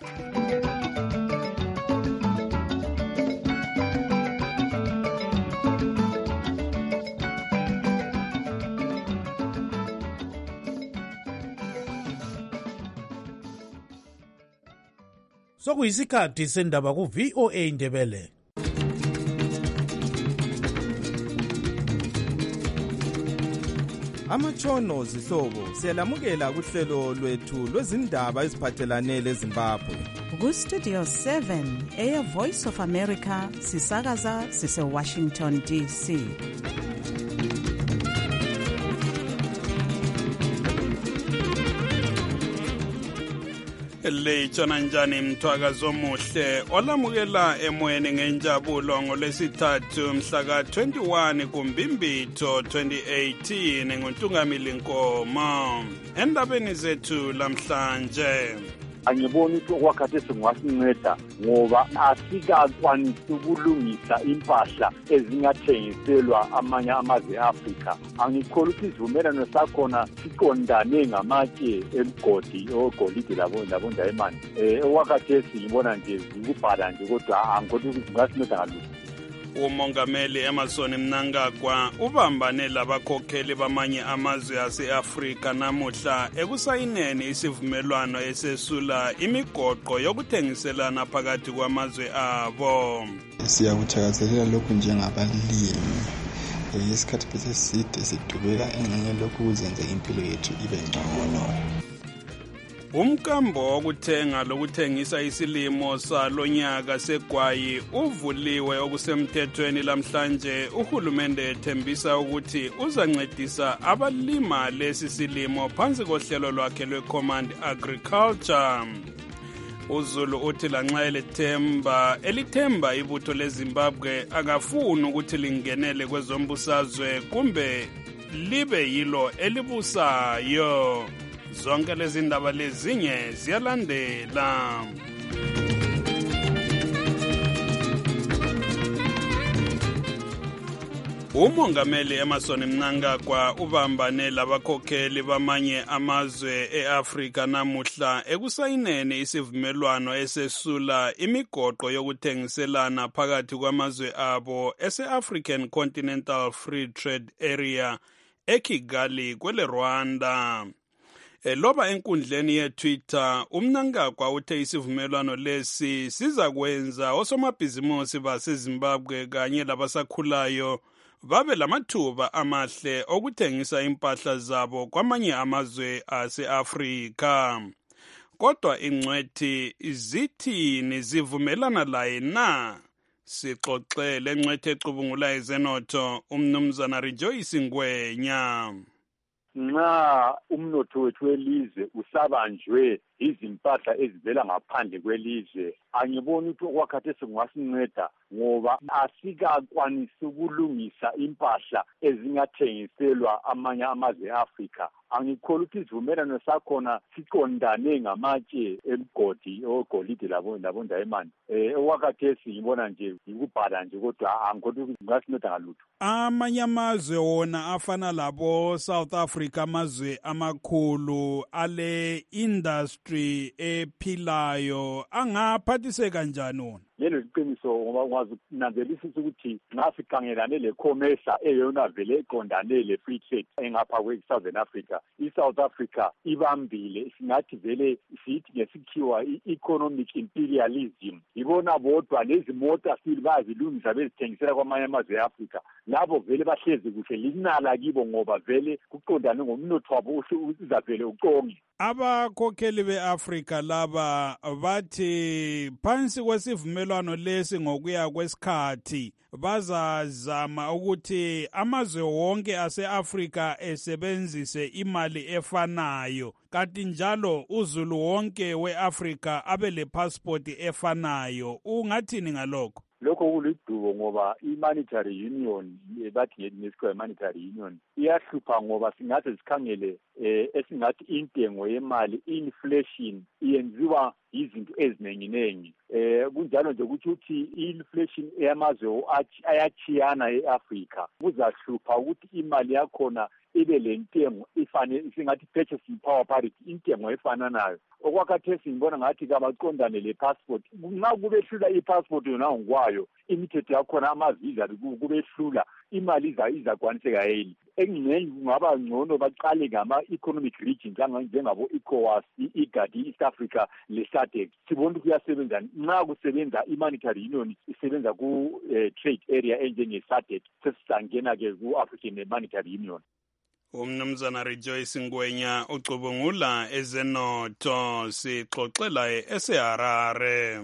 Sokuyisikhathi sendaba ku-VOA Indebele. Amatshono zihlobo siyalamukela kuhlelo lwethu lwezindaba eziphathelane leZimbabwe. Ku-Studio 7 Air Voice of America sisakaza sise-Washington DC. Lechona njani mthwakazo omuhle olamukela emoyeni ngenjabulo ngolwesithathu mhla ka-21 kuMbimbitho 2018 nguNtungamili Nkomo. Endabeni zethu lamhlanje, angiboni ukuthi okwakhathesi singasinceda ngoba asikakwanisi ukulungisa impahla ezingathengiselwa amanye amazwe e-Afrika. Angikholwa ukuthi isivumelwano sakhona siqondane ngamatshe emgodi ogolide labondayimani. Okwakhathesi ngibona nje zikubhala nje kodwa angikholwa ukuthi singasinceda ngalutho. uMongameli Emmerson Mnangagwa ubambane labakhokheli bamanye amazwe ase-Afrika namuhla ekusayineni isivumelwano esesula imigoqo yokuthengiselana phakathi kwamazwe abo. Siyakuthakazelela lokhu njengabalimi. Isikhathi eside sidubeka engxenye lokhu kuzenza impilo yethu ibe ngcono. Umkambo wokuthenga lokuthengisa isilimo salonyaka segwayi uvuliwe okusemthethweni lamhlanje. Uhulumende ethembisa ukuthi uzancedisa abalima lesi silimo phansi kohlelo lwakhe lwe-Command Agriculture. uZulu uthi lanxa elithemba ibutho leZimbabwe akafuni ukuthi lingenele kwezombusazwe kumbe libe yilo elibusayo. Zonke lezi ndaba lezinye ziyalandela. uMongameli Emmerson Mnangagwa ubambane labakhokheli bamanye amazwe e-Afrika namuhla ekusayineni isivumelwano esesula imigoqo yokuthengiselana phakathi kwamazwe abo ese-African Continental Free Trade Area eKigali kwele Rwanda. Loba enkundleni yeTwitter, uMnangagwa uthe isivumelwano lesi siza kwenza osomabhizimusi baseZimbabwe kanye labasakhulayo babe lamathuba amahle okuthengisa impahla zabo kwamanye amazwe ase-Afrika. Kodwa ingcwethi zithini zivumelana laye na? Sixoxele ngcwethi ecubungula ezenotho uMnumzana Rejoice Ngwenya. Nxa umnotho wethu welizwe usabanjwe izimpahla ezivela ngaphandle kwelizwe, angiboni ukuthi okwakhathesi kungasinceda ngoba asikakwanisi ukulungisa impahla ezingathengiselwa amanye amazwe e-Afrika. Angikholwa ukuthi isivumelwano sakhona siqondane ngamatshe emgodi ogolide labondayimani. Okwakhathesi ngibona nje yikubhala nje kodwa angikholwa ukuthi kungasinceda ngalutho. Amanye amazwe wona afana labo South Africa, amazwe amakhulu ale industry ephilayo angaphathiseka kanjani wona? Lelo liqiniso ngoba ukwazi ukunanzelisisa ukuthi nxa sikhangelane le-COMESA eyona vele eqondane le-free trade engapha kwe-Southern Africa, i-South Africa ibambile, singathi vele sithi ngesikhiwa i-economic imperialism. Ibona bodwa lezi mota sili bazilungisa bezithengisela kwamanye amazwe e-Afrika, labo vele bahlezi kuhle linala kibo ngoba vele kuqondane ngomnotho wabo uzavele uqonge. Abakhokheli be-Afrika laba bathi phansi kwesivumelwano lesi ngokuya kwesikhathi bazazama ukuthi amazwe wonke ase-Afrika esebenzise imali efanayo, kanti njalo uZulu wonke we-Afrika abe le passport efanayo. Ungathini ngalokho? lokho kulidubo ngoba i-monetary union bathi ngesikhathi monetary union iyahlupha ngoba singathi sikhangele esingathi intengo yemali inflation iyenziwa izinto eziningi kunjalo nje ukuthi inflation yamazwe ayachiyana eAfrica kuzahlupha ukuthi imali yakhona ibe lentengo ifane singathi purchasing power parity intengo efananayo okwakhathesi ngibona ngathi kabaqondane le passport nxa kubehlula i-passport yona ngokwayo imithetho yakhona amavisa kubehlula imali izakwaniseka yini engingeni kungaba ngcono baqale ngama-economic region njengabo ECOWAS, i-IGAD, i-East Africa le-SADC sibona ukuthi kuyasebenza nxa kusebenza i-monetary union isebenza ku-trade area enjenge-SADC sesisangena-ke ku-African Monetary Union. Umnumzana Rejoice Ngwenya ucubungula ezenotho sixoxela eseHarare.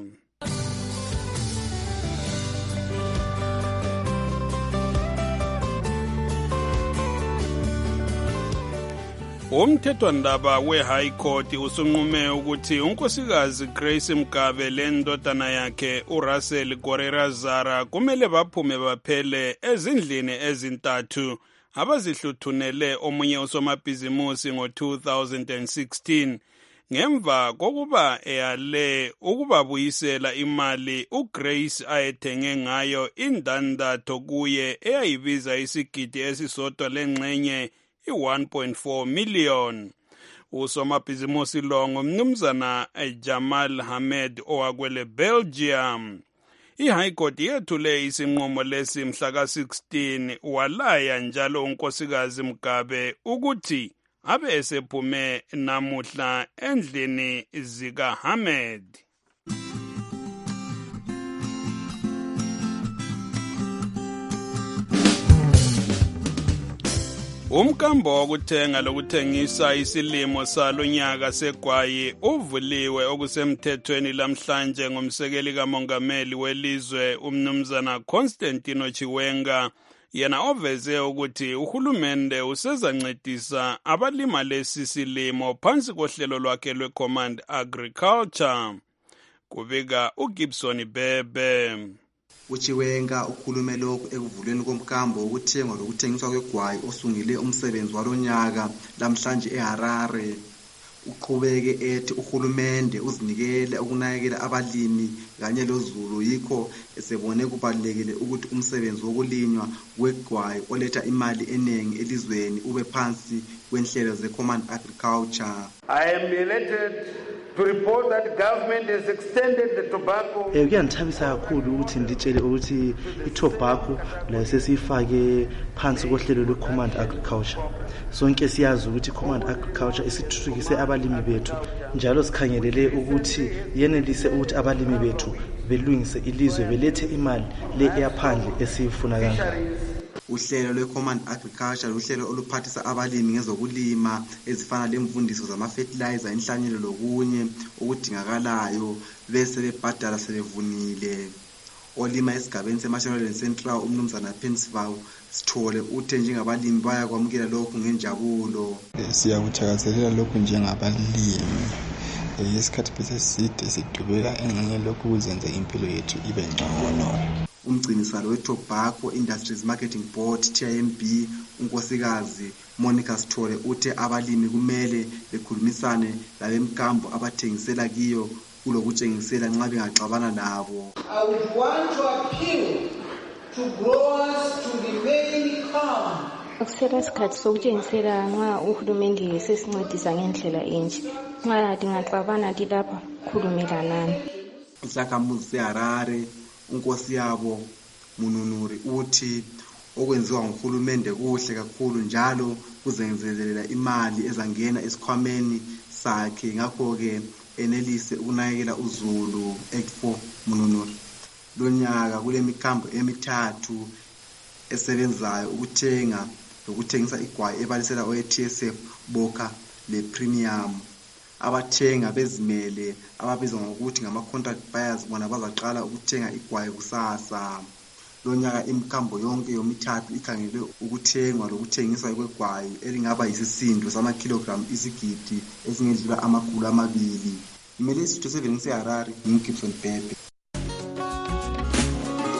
Umthethwandaba we-High Court usunqume ukuthi unkosikazi Grace Mgabe lendodana yakhe uRussell Gorerazara kumele baphume baphele ezindlini ezintathu abazihluthunele omunye usomabhizimusi ngo-2016 ngemva kokuba eyale ukubabuyisela imali uGrace ayethenge ngayo indandatho kuye eyayibiza isigidi esisodwa lengxenye i-1.4 million. Usomabhizimusi lo ngumnumzana Jamal Hamed owakwele Belgium. I-High Court yethule isinqumo lesi mhla ka-16 walaya njalo unkosikazi Mgabe ukuthi abe esephume namuhla endlini zikaHamed. Umkambo wokuthenga lokuthengisa isilimo salonyaka segwayi uvuliwe okusemthethweni lamhlanje ngumsekeli kamongameli welizwe umnumzana Constantino Chiwenga yena oveze ukuthi uhulumende usezancedisa abalima lesi silimo phansi kohlelo lwakhe lwe-Command Agriculture. Kubika uGibson Bebe. uChiwenga ukhulume lokhu ekuvulweni komkambo wokuthengwa lokuthengiswa kwegwayi osungile umsebenzi walonyaka lamhlanje eHarare. Uqhubeke ethi uhulumende uzinikele ukunakekela abalimi kanye lozulu yikho esebone kubalekile ukuthi umsebenzi wokulinywa kwegwayi oletha imali eningi elizweni ube phansi kwenhlelo ze-Command Agriculture. I am elated to report that government has extended the tobacco. Kuyangithabisa kakhulu ukuthi ngitshele ukuthi i-tobacco la sesifake phansi kohlelo lwe-Command Agriculture. Sonke siyazi ukuthi i-Command Agriculture isithuthukise abalimi bethu njalo sikhangelele ukuthi yenelise ukuthi abalimi bethu belungise ilizwe belethe imali le eyaphandle esifuna kangaka. Uhlelo lwe-Command Agriculture uhlelo oluphathisa abalimi ngezokulima ezifana lemfundiso zama-fertilizer, inhlanyelo lokunye okudingakalayo bese bebhadala sebevunile. Olima esigabeni seMashonaland Central umnumzana Pensville Sithole uthe njengabalimi bayakwamukela lokhu ngenjabulo. Siyakuthakazelela lokhu njengabalimi. Isikhathi beseside sidubeka engxenye lokhu kuzenza impilo yethu ibe ngcono. Umgcinisalo we-Tobacco Industries Marketing Board TIMB unkosikazi Monica Sithole uthe abalimi kumele bekhulumisane labemkambo abathengisela kiyo kulokutshengisela nxa bengaxabana nabo. I would want to appeal to growers to remain calm. Akusela isikhathi sokutshengisela nxa uhulumende sesincedisa ngendlela enje. Nxa dingaxabana dilapha khulumelanani. Isakhamuzi seHarare unkosi yabo Mununuri uthi okwenziwa nguhulumende kuhle kakhulu njalo kuzenzelela imali ezangena esikhwameni sakhe ngakho ke enelise ukunakekela uzulu. 84 Mununuri. Lonyaka kulemikambo emithathu esebenzayo ukuthenga lokuthengisa igwayi ebalisela owe-TSF Boka le Premium. Abathenga bezimele ababizwa ngokuthi ngama-contract buyers bona bazaqala ukuthenga igwayi kusasa. Lonyaka imkambo yonke yomithathu ikhangele ukuthengwa lokuthengiswa kwegwayi elingaba yisisindo sama-kilogram isigidi esingedlula 200. Imele isitho 7 seHarare, Gibson Bebe.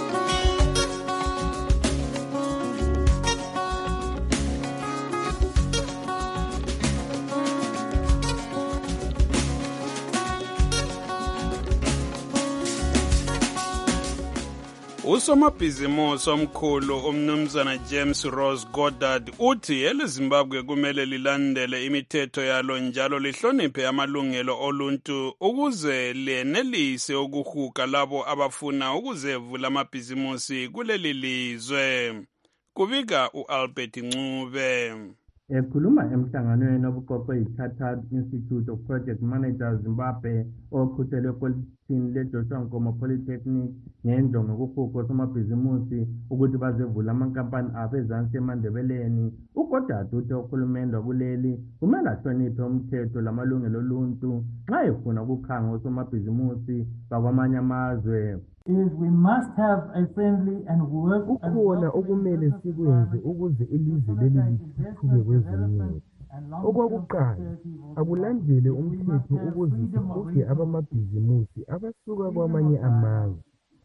Usomabhizimusi omkhulu umnumzana James Ross Goddard uthi eleZimbabwe kumele lilandele imithetho yalo njalo lihloniphe amalungelo oluntu ukuze lenelise ukuhuga labo abafuna ukuzevula amabhizimusi kuleli lizwe. Kubika uAlbert Ncube. Ekhuluma emhlanganweni obuqoqwe yi-Chartered Institute of Project Managers Zimbabwe oqhutshelwe ekolitshini leJoshua Nkomo Polytechnic ngenjongo yokuhuga somabhizimusi ukuthi bazevula amankampani abo ezansi emandebeleni, uGoddard uthe uhulumende wakuleli kumele ahloniphe umthetho lamalungelo oluntu nxa efuna ukukhanga osomabhizimusi bakwamanye amazwe. We must have a friendly and work. Kukhona okumele sikwenze ukuze ilizwe leli lithuthuke kwezomnotho. Okwakuqala, akulandele umthetho ukuze sihuge abamabhizimusi abasuka kwamanye amazwe.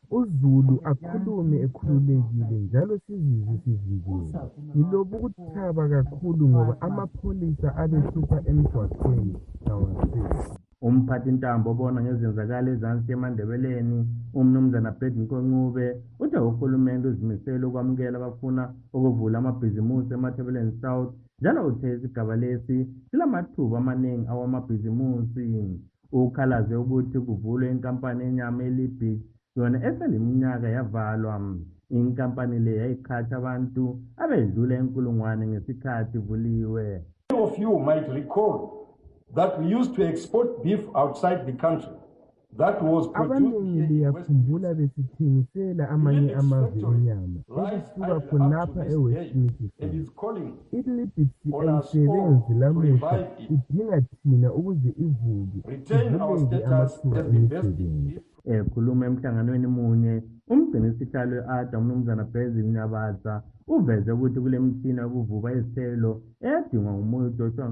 uZulu akhulume ekhululekile njalo sizizwe sivikele. Ngiloba ukuthaba kakhulu ngoba amapholisa abehlupha emgwaqweni nawasezi. Umphathintambo obona ngezenzakalo ezansi emandebeleni umnumzana Bedinko Ncube uthe uhulumende uzimisele ukwamukela abafuna ukuvula amabhizimusi eMathebeleni South njalo uthe isigaba lesi silamathuba amaningi awamabhizimusi. Ukhalaze ukuthi kuvulwe inkampani enyama eLibhit yona eseliminyaka yavalwa. Inkampani le yayiqhatsha abantu abedlula 1,000 ngesikhathi ivuliwe. Many of you might recall that we used to export beef outside the country. That was abaningi liyakhumbula besithengisela amanye amazwe enyama okusuka khonapha eWest Michigan. iLibhit ayisebenzi lamuhla idinga thina ukuze ivulwe ivuleke amathuba emisebenzi. Ekhuluma emhlanganweni munye umgcinisihlalo we-ADA umnumzana Basil Nyabatsa uveze ukuthi kule mtshina yokuvuba izithelo eyadingwa ngumoya uJoshua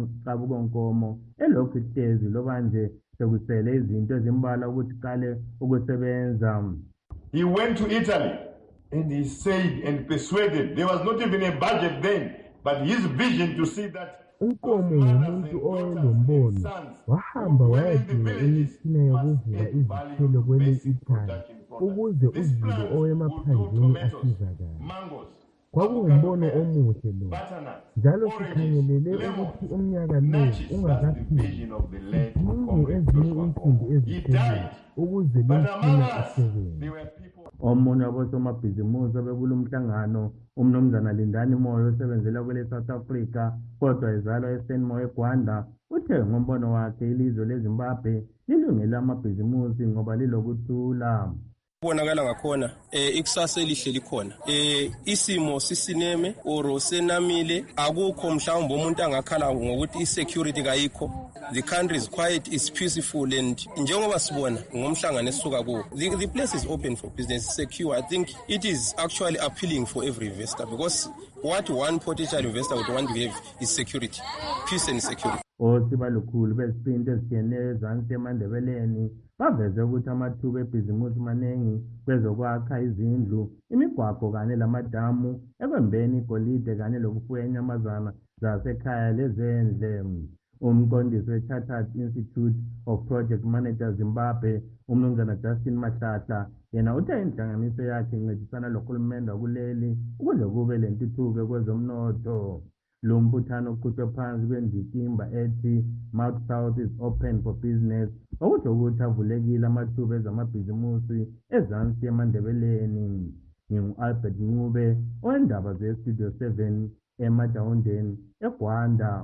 Nkomo elokhu ihlezi loba nje sekusele izinto ezimbalwa ukuthi qale ukusebenza. He went to Italy and he said and persuaded, there was not even a budget then, but his vision to see that Nkomo ngumuntu owayelombono wahamba wayadinga imitshina yokuvuba izithelo kwele Italy ukuze uZulu owemaphandleni asizakale. Kwakungumbono omuhle lo njalo sikhangelele ukuthi umnyaka lo ungakafiki sidinge ezinye insimbi ezithile ukuze lemitshina isebenze. Omunye wabosomabhizimusi obekula umhlangano umnumzana Lindani Moyo osebenzela kwele South Africa kodwa ezalwa eSenmo eGwanda uthe ngombono wakhe ilizwe leZimbabwe lilungele amabhizimusi ngoba lilokuthula. Kubonakala ngakhona ikusasa elihle likhona isimo sisineme or senamile akukho mhlawumbe umuntu angakhala ngokuthi isecurity kayikho. The country is quiet, is peaceful, and njengoba sibona ngomhlangano esisuka kuwo the place is open for business, secure. I think it is actually appealing for every investor because what one potential investor would want to have is security, peace and security. Osibalukhulu beziphinda ezitshiyeneyo ezansi emandebeleni baveze ukuthi amathuba ebhizimusi maningi kwezokwakha izindlu, imigwaqo kanye lamadamu, ekwembeni igolide kanye lokufuya inyamazana zasekhaya lezendle. Umqondisi we-Chartered Institute of Project Managers Zimbabwe umnumzana Justin Mahlahla yena uthe inhlanganiso yakhe incedisana lohulumende wakuleli ukuze kube lentuthuko kwezomnotho. Lo mbuthano uqhutshwe phansi kwendikimba ethi Mouth South is open for business okusho ukuthi avulekile amathuba ezamabhizimusi ezansi emandebeleni. Ngingu-Albert Ncube owendaba ze-Studio 7 eMajawundeni eGwanda.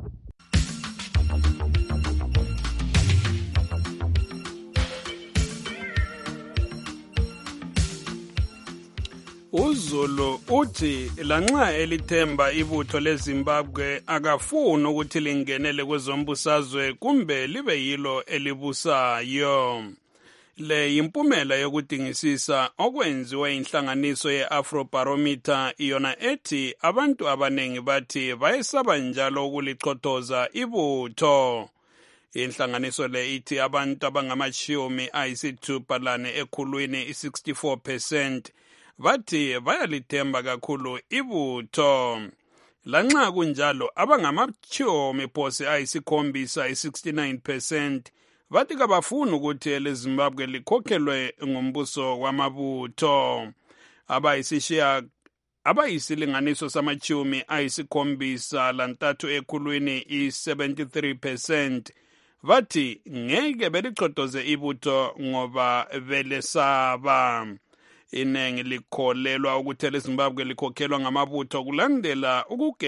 uZulu uthi lanxa elithemba ibutho leZimbabwe akafuni ukuthi lingenele kwezombusazwe kumbe libe yilo elibusayo. Le yimpumela yokudingisisa okwenziwe inhlanganiso ye-Afrobarometer iyona ethi abantu abaningi bathi bayesaba njalo ukulichothoza ibutho. Inhlanganiso le ithi abantu abangama-60 ekhulwini 64% bathi bayalithemba kakhulu ibutho. Lanxa kunjalo abangama-70 69% bathi kabafuni ukuthi eleZimbabwe likhokhelwe ngumbuso wamabutho. abayisilinganiso samachumi ayisikhombisa lantathu ekhulwini i-73% bathi ngeke belichotoze ibutho ngoba belesaba. Inengi likholelwa ukuthi leZimbabwe likhokhelwa ngamabutho kulandela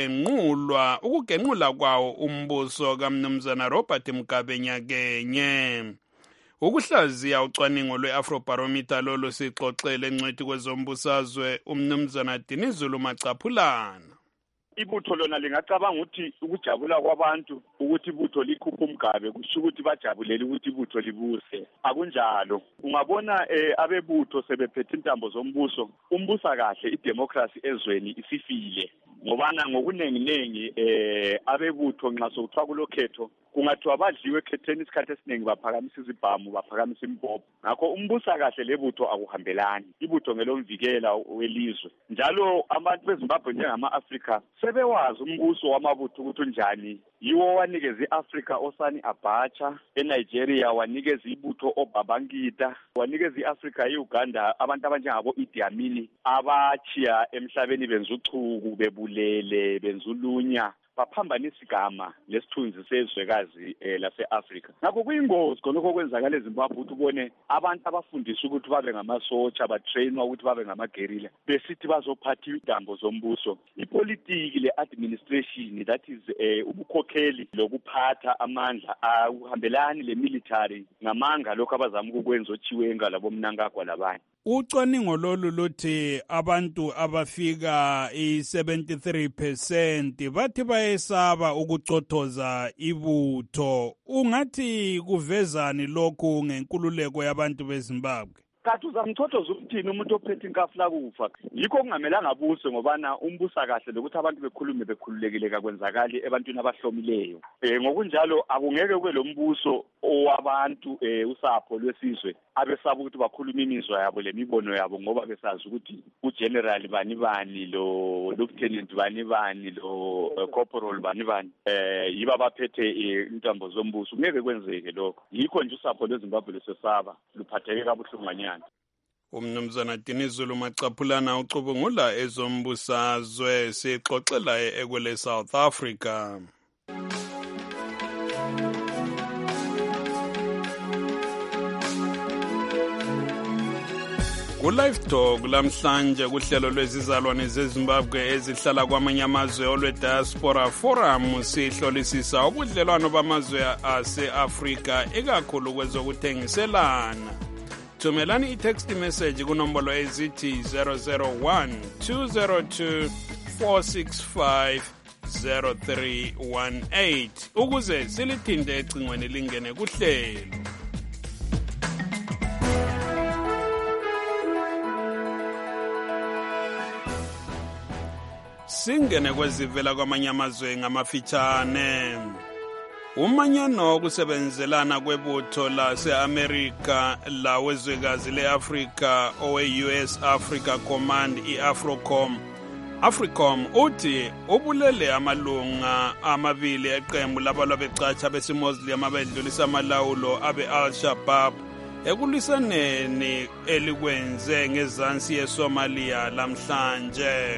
ukugenqula kwawo umbuso kaMnumzana Robert Mugabe nyakenye. Ukuhlaziya ucwaningo lwe-Afrobarometer lolo sixoxele encwadi kwezombusazwe uMnumzana Dinizulu Macaphulana. Ibutho lona lingacabanga ukuthi ukujabula kwabantu ukuthi ibutho likhupha uMgabe kusho ukuthi bajabulele ukuthi ibutho libuse. Akunjalo. Ungabona abebutho sebephethe intambo zombuso, umbusa kahle idemocracy ezweni isifile. Ngobana ngokunenginengi abebutho nxa sokuthiwa kulokhetho kungathiwa badliwe ekhetheni isikhathi esiningi baphakamisa izibhamu baphakamisa imbobo. Ngakho umbusa kahle lebutho akuhambelani. Ibutho ngelomvikela welizwe. Njalo abantu beZimbabwe njengama-Afrika sebewazi umbuso wamabutho ukuthi unjani. Yiwo wanikeza i-Afrika oSani Abacha, eNigeria wanikeza ibutho oBabangida, wanikeza i-Afrika i-Uganda abantu abanjengabo Idi Amin abachiya emhlabeni benza uchuku bebulele benza ulunya baphambanisa igama lesithunzi sezwekazi lase-Afrika. Ngakho kuyingozi khonokho kwenzakala eZimbabwe ukuthi ubone abantu abafundiswa ukuthi babe ngamasotsha batrainwa ukuthi babe ngamagerilla besithi bazophatha intambo zombuso. Ipolitiki le-administration, that is ubukhokheli lokuphatha amandla akuhambelani le-military ngamanga lokho abazama ukukwenza oChiwenga labomnankagwa labanye. Ucwaningo lolu luthi abantu abafika i-73% bathi bayesaba ukucothoza ibutho. Ungathi kuvezani lokhu ngenkululeko yabantu beZimbabwe? Kathi uzamchothoza ukuthini umuntu ophethe inkafula kufa. Yikho kungamelanga abuse ngobana umbusa kahle lokuthi abantu bekhulume bekhululekile kakwenzakali ebantwini abahlomileyo. Ngokunjalo akungeke kube lo mbuso owabantu usapho lwesizwe abesaba ukuthi bakhuluma imizwa yabo lemibono yabo ngoba besazi ukuthi ugeneral bani lo lieutenant bani lo corporal bani yiba baphethe intambo zombuso. Ngeke kwenzeke lokho. Yikho nje usapho lweZimbabwe lesesaba luphatheke kabuhlunganyana. Umnumzana Dinizulu Macaphulana ucubungula ezombusazwe sixoxela ekwele South Africa. Ku-Live Talk lamhlanje kuhlelo lwezizalwane zeZimbabwe ezihlala kwamanye amazwe olwe-Diaspora Forum sihlolisisa ubudlelwano bamazwe ase-Afrika ekakhulu kwezokuthengiselana. Thumelani i-text message kunombolo ezithi 001 202 465 0318 ukuze silithinte ecingweni lingene kuhlelo. Singene kwezivela kwamanye amazwe ngamafitshane. Umanyano wokusebenzelana kwebutho lase-Amerika lawezwekazi le-Afrika owe-US Africa Command i-AFRICOM uthi ubulele amalunga amabili eqembu labalwa becatsha besimoslim abedlulisa amalawulo abe-Al-Shabaab ekulwisaneni elikwenze ngezansi yeSomalia lamhlanje.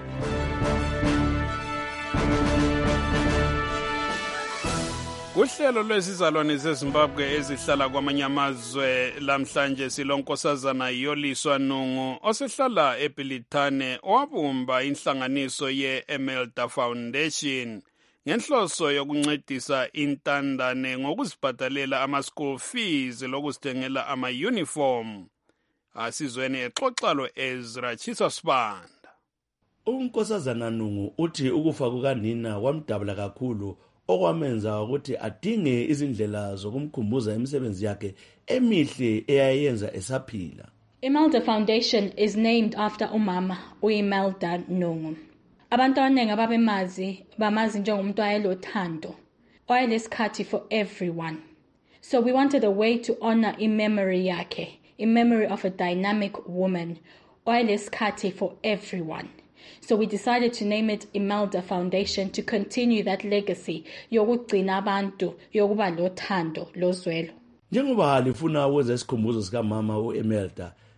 Kuhlelo lwezizalwane zeZimbabwe ezihlala kwamanye amazwe lamhlanje silonkosazana Yoliswa Nungu osehlala eBilitane owabumba inhlanganiso ye-Emelda Foundation ngenhloso yokuncedisa intandane ngokuzibhadalela ama-school fees lokuzithengela ama-uniform. Asizweni exoxalo Ezra Chisosbanda. Unkosazana Nungu uthi ukufa kukanina kwamdabula kakhulu okwamenza ukuthi adinge izindlela zokumkhumbuza imisebenzi yakhe emihle eyayenza esaphila. Imelda Foundation is named after umama uImelda Nungu. Abantu abaningi ababemazi bamazi njengomuntu owayelothando, owayenesikhathi for everyone. So we wanted a way to honor memory yakhe, in memory of a dynamic woman, owayenesikhathi for everyone. So we decided to name it Imelda Foundation to continue that legacy yokugcina abantu yokuba lothando lozwelo. Njengoba lifuna ukwenza isikhumbuzo sika mama uEmelda,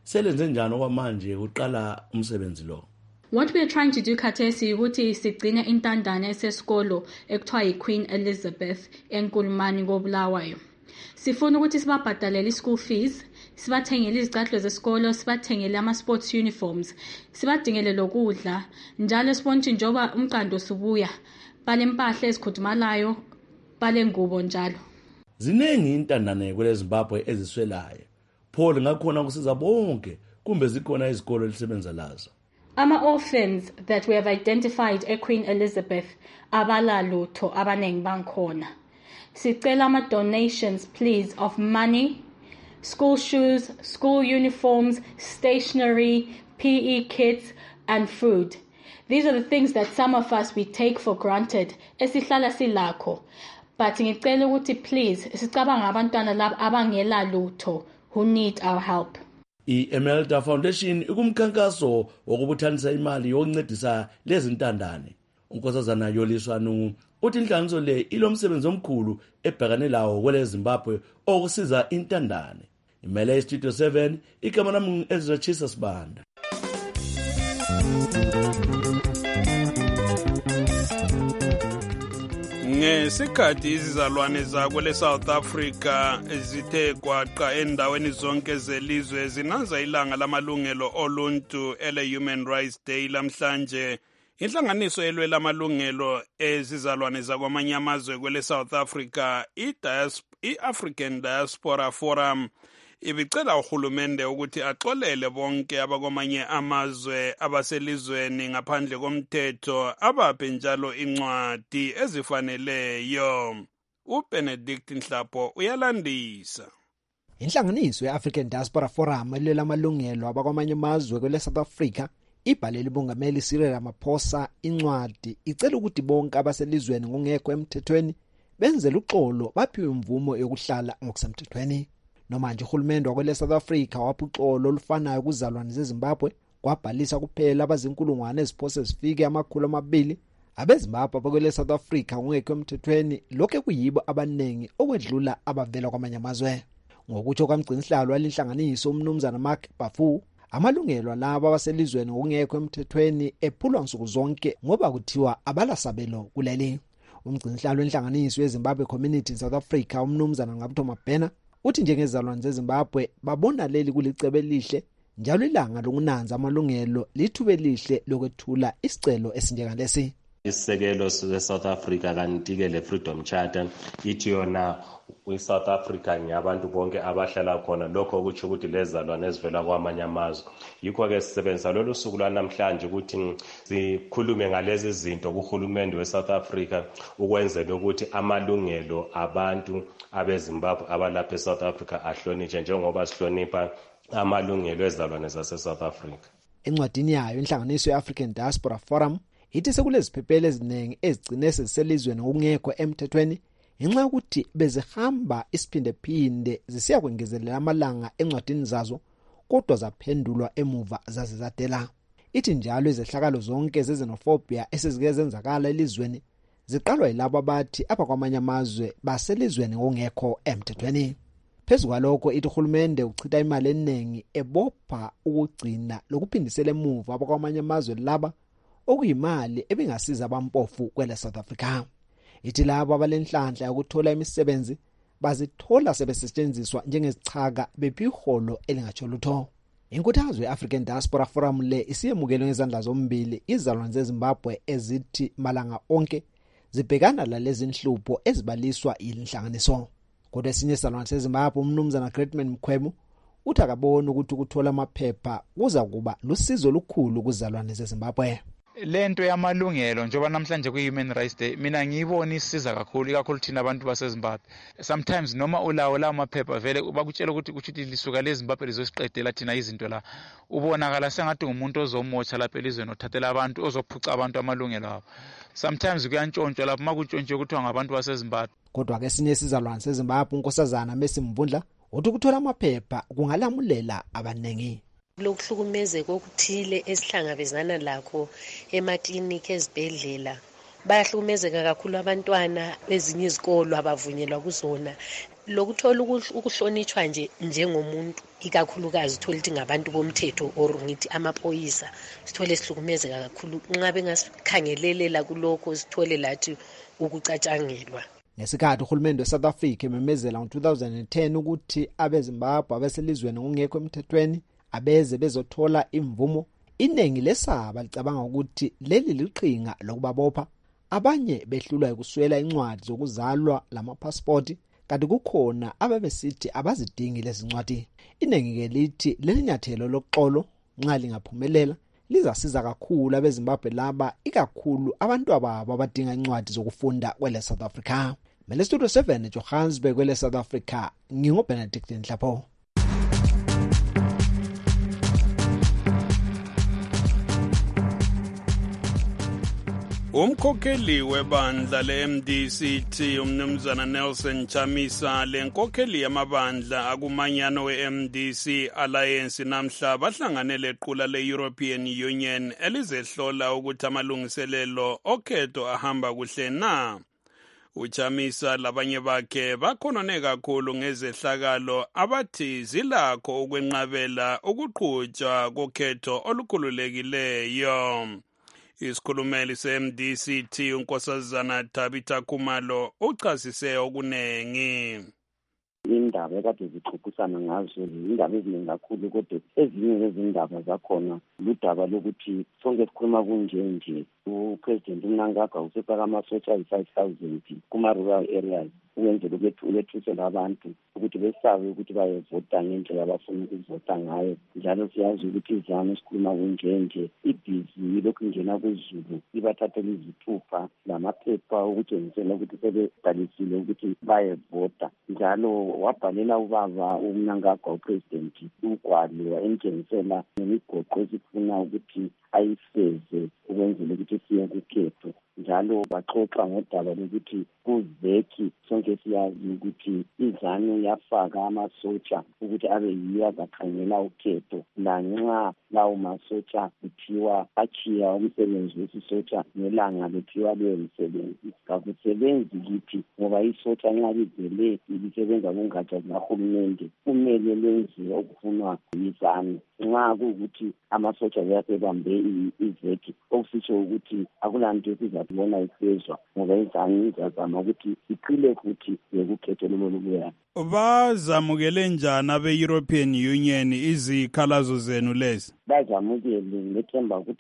selenze njani okwamanje uqala umsebenzi lo? What we are trying to do khathesi ukuthi sigcine intandane esesikolo ekuthiwa yiQueen Elizabeth eNkulumani koBulawayo. Sifuna ukuthi sibabhadalele i-school fees, sibathengele izicathulo zesikolo, sibathengele ama-sports uniforms, sibadingele lokudla, njalo sibona ukuthi njoba umqando subuya, bale impahla ezikhudumalayo, bale ngubo njalo. Ziningi intandane kwele Zimbabwe eziswelayo. Paul ngakhona kusiza bonke kumbe zikhona izikolo elisebenza lazo. Ama-orphans that we have identified eQueen Elizabeth abalalutho abanengi bankhona. Sicela ama-donations please of money, school shoes, school uniforms, stationery, PE kits and food. These are the things that some of us we take for granted esihlala silakho. But ngicela ukuthi please sicabanga abantwana labo abangela lutho who need our help. I-Emelda Foundation ikumkhankaso wokubuthanisa imali yokuncedisa lezi ntandane. Unkosazana Yoliswa Nungu uthi inhlanganiso le ilomsebenzi omkhulu ebhekane lawo kwele Zimbabwe okusiza intandane. Imele Studio 7 igama lami Ezra Chisa Sibanda. Ngesikhathi izizalwane zakwele South Africa zithe kwaqa endaweni zonke zelizwe zinanza ilanga lamalungelo oluntu ele-Human Rights Day lamhlanje, inhlanganiso elwela amalungelo ezizalwane zakwamanye amazwe kwele South Africa, i-African Diaspora Forum, ibicela uhulumende ukuthi axolele bonke abakwamanye amazwe abaselizweni ngaphandle komthetho abaphe njalo incwadi ezifaneleyo. uBenedict Nhlapo uyalandisa. Inhlanganiso ye-African Diaspora Forum elwela amalungelo abakwamanye amazwe kwele South Africa ibhalele umongameli Cyril Ramaphosa incwadi icela ukuthi bonke abaselizweni ngokungekho emthethweni benzele uxolo baphiwe imvumo yokuhlala ngokusemthethweni. Nomanje uhulumende wakwele South Africa wapha uxolo olufanayo kuzalwane zeZimbabwe kwabhalisa kuphela abazinkulungwane eziphose zifike 200 abeZimbabwe abakwele South Africa ngokungekho emthethweni, lokho kuyibo abanengi okwedlula abavela kwamanye amazwe. Ngokutsho kwamgcinisihlalo walinhlanganiso umnumzana Mark Bafu, amalungelo alabo abaselizweni ngokungekho emthethweni ephulwa nsuku zonke ngoba kuthiwa abalasabelo kuleli. Umgcinisihlalo wenhlanganiso yeZimbabwe Community in South Africa umnumzana Ngabutho Mabhena uthi njengezalwane zeZimbabwe babona leli kulicebe elihle njalo ilanga lokunanza amalungelo lithuba elihle lokwethula isicelo esinjengalesi. Isisekelo se-South Africa kanti-ke le Freedom Charter ithi yona kwi-South Africa ngiyabantu bonke abahlala khona, lokho kutsho ukuthi lezalwane ezivela kwamanye amazwe. Yikho-ke sisebenzisa lolu suku lwanamhlanje ukuthi sikhulume ngalezi zinto kuhulumende we-South Africa ukwenzela ukuthi amalungelo abantu abeZimbabwe abalapha e-South Africa ahlonitshwe njengoba sihlonipha amalungelo ezalwane zase-South Africa. Encwadini yayo inhlanganiso ye-African Diaspora Forum ithi sekuleziphephelo eziningi ezigcine seziselizweni ngokungekho emthethweni ngenxa yokuthi bezihamba isiphinde zisiya kwengezelela amalanga encwadini zazo kodwa zaphendulwa emuva zaze zadela. Ithi njalo izehlakalo zonke zezenophobia esezike zenzakala elizweni ziqalwa yilabo abathi abakwamanye amazwe baselizweni ngokungekho emthethweni. Phezu kwalokho ithi uhulumende uchitha imali eningi ebopha ukugcina lokuphindisela emuva abakwamanye amazwe laba okuyimali ebingasiza abampofu kwele South Africa. Ithi labo abalenhlanhla ukuthola imisebenzi bazithola sebesetshenziswa njengezichaka bephiholo elingatsho lutho. Inkuthazo ye-African Diaspora Forum le isiyemukele ngezandla zombili izalwane zeZimbabwe ezithi malanga onke zibhekana lalezi nhlupho ezibaliswa yinhlanganiso. Kodwa esinye isalwane seZimbabwe umnumzana Greatman Mkhwebo uthi akabona ukuthi ukuthola amaphepha kuza kuba lusizo lukhulu kuzalwane zeZimbabwe. Lento yamalungelo njoba namhlanje ku-Human Rights Day mina ngiyibona isiza kakhulu thina abantu baseZimbabwe. Sometimes noma ulawo lawo maphepha vele bakutshela ukuthi lisuka leZimbabwe lizosiqedela thina izinto la. Ubonakala sengathi ngumuntu ozomotsha lapha elizweni othathela abantu ozophuca abantu amalungelo abo. Sometimes kuyantshontshwa lapho makuntshontshe kuthiwa ngabantu baseZimbabwe. Kodwa ke esinye isizalwane seZimbabwe unkosazana Messi Mvundla uthi ukuthola amaphepha kungalamulela abanengi. Lokuhlukumezeka okuthile esihlangabezana lakho emaklinikhi ezibhedlela bayahlukumezeka kakhulu abantwana bezinye izikolo abavunyelwa kuzona lokuthola ukuhlonitshwa nje njengomuntu, ikakhulukazi uthola ukuthi ngabantu bomthetho or ngithi amaphoyisa, sithole sihlukumezeka kakhulu nxa bengasikhangelela kulokho, sithole lathi ukucatshangelwa. Ngesikhathi uhulumende weSouth Africa ememezela ngo-2010 ukuthi abeZimbabwe abeselizweni ngokungekho emthethweni abeze bezothola imvumo, iningi lesaba licabanga ukuthi leli liqhinga lokubabopha. Abanye behlulwa ukuswela incwadi zokuzalwa lamapasipoti, kanti kukhona ababesithi abazidingi lezi ncwadi. Iningi-ke lithi leli nyathelo loxolo nxa lingaphumelela lizasiza kakhulu abeZimbabwe laba, ikakhulu abantu ababo abadinga incwadi zokufunda kwele South Africa. Mele Studio 7 Johannesburg kwele South Africa, ngingoBenedict Nhlapho. Umkhokheli webandla le-MDCT umnumzana Nelson Chamisa lenkokheli yamabandla akumanyano we-MDC Alliance namhla bahlanganele equla le-European Union elizehlola ukuthi amalungiselelo okhetho ahamba kuhle na. Uchamisa labanye bakhe bakhonone kakhulu ngezehlakalo abathi zilakho ukwenqabela ukuqhutshwa kokhetho olukhululekileyo. Isikhulumeli se-MDCT unkosazana Tabitha Khumalo uchasise okunengi. Indaba ekade zixoxisana ngazo indaba eziningi kakhulu, kodwa ezinye zezindaba zakhona ludaba lokuthi sonke sikhuluma kunje uPresident uMnangagwa usefaka amasotsha ayi-5,000 kuma-rural areas ukwenzela ukwethusela abantu ukuthi besabe ukuthi bayevota ngendlela abafuna ukuvota ngayo. Njalo siyazi ukuthi izanu esikhuluma kunje ibhizi lokhu ingena kuzulu ibathathela izithupha lamaphepha okutshengisela ukuthi sebebhalisile ukuthi bayevota. Njalo wabhalela ubaba uMnangagwa uPresident ugwalo emtshengisela nemigoqo esifuna ukuthi ayifeze ukwenzela ukuthi siye kukhetho. Njalo baxoxa ngodaba lokuthi kuveki sonke siyazi ukuthi izanu yafaka amasotsha ukuthi abe yiyo azakhangela ukhetho, lanxa lawo masotsha kuthiwa achiya umsebenzi wesisotsha ngelanga bethiwa leyo msebenzi kakusebenzi kithi, ngoba isotsha nxa livele lisebenza kungatsha zikahulumende kumele lenziwe okufunwa yizanu. Nxa kuwukuthi amasotsha ayasebambe iveki okusitsho ukuthi akulanto esizabona ifezwa, ngoba izanu izazama ukuthi iqile futhi yekukhetho lolubuya. Bazamukele njani abe-European Union izikhalazo zenu lezi? Bazamukele ngethemba ukuthi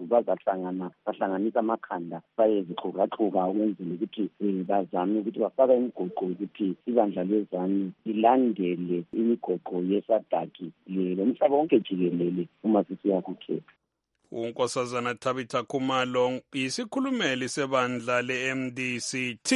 bahlanganisa amakhanda bayezixhukaxhuka ukwenzela ukuthi bazame ukuthi bafaka imigoqo ukuthi ibandla lezanu lilandele imigoqo yesadaki lomhlaba wonke jikelele uma sisiya kukhetho. Unkosazana Tabitha Khumalo isikhulumeli sebandla le-MDCT.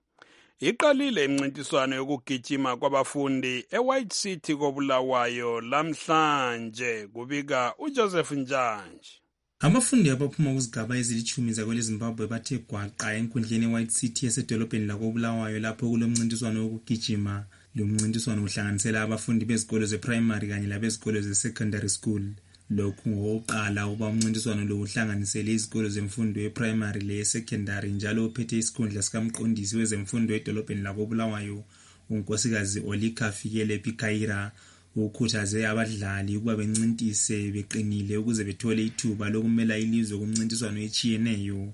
Iqalile imncintiswano yokugijima kwabafundi eWhite City koBulawayo lamhlanje, kubika uJoseph Njanji. Abafundi abaphuma kuzigaba ezilithumi zakwele Zimbabwe bathe gwaqa enkundleni eWhite City esedolobheni lakoBulawayo lapho kulomncintiswano wokugijima. Lo mncintiswano uhlanganisela abafundi bezikolo zeprimary kanye labezikolo zesecondary school. Lokhu ngokuqala uba umncintiswano lo uhlanganisele izikolo zemfundo yeprimary leyesecondary, njalo uphethe isikhundla sikamqondisi wezemfundo edolobheni lakoBulawayo unkosikazi Olika Fikele Pikaira. Ukhuthaze abadlali ukuba bencintise beqinile ukuze bethole ithuba lokumela ilizwe kumncintiswano etshiyeneyo.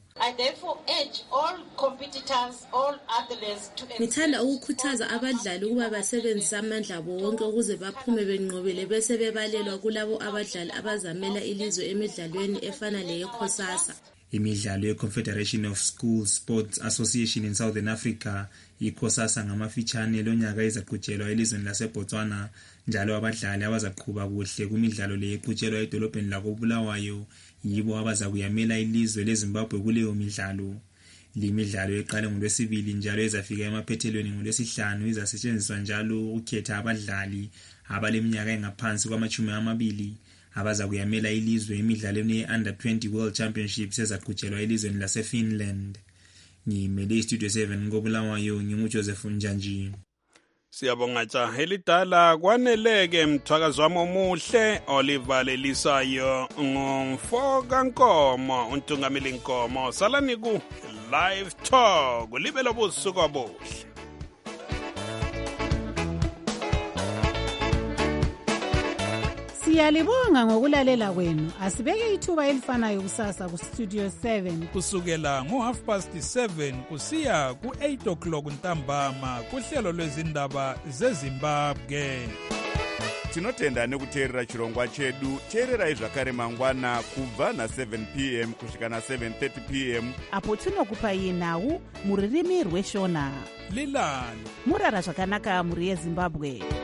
Ngithanda ukukhuthaza abadlali ukuba basebenzise amandla abo wonke ukuze baphume benqobele bese bebalelwa kulabo abadlali abazamela ilizwe emidlalweni efana leyekhosasa. Imidlalo ye-Confederation of School Sports Association in Southern Africa, ikhosasa ngamafitshane, lonyaka izaqhutshelwa elizweni laseBotswana. Njalo abadlali abazaqhuba kuhle kumidlalo le eqhutshelwa edolobheni lakoBulawayo yibo abazakuyamela ilizwe leZimbabwe kuleyo midlalo. Limidlalo eqale ngoLwesibili njalo ezafika emaphethelweni ngoLwesihlanu izasetshenziswa njalo ukukhetha abadlali abaleminyaka engaphansi kwama-20 abazakuyamela ilizwe emidlalweni ye-Under 20 World Championships ezaqhutshelwa elizweni laseFinland. Ngimele iStudio 7 koBulawayo, nginguJoseph Njanji. Siyabonga jaha elidala kwaneleke mthwakazi wami omuhle Oliver Lelisayo ngomfoka Nkomo untungameli Nkomo. Salani ku Live Talk libelo busuku obuhle. Siyalibonga ngokulalela kwenu. Asibeke ithuba elifanayo kusasa ku Studio 7 kusukela ngo7:30 kusiya ku8:00 ntambama kuhlelo lwezindaba zeZimbabwe. Tinotenda nekuteerera chirongwa chedu. Teererai zvakare mangwana kubva na7 p.m. kusvika na7:30 p.m. apo tinokupai nhau muririmi rweshona. Lilani murara zvakanaka muri yeZimbabwe.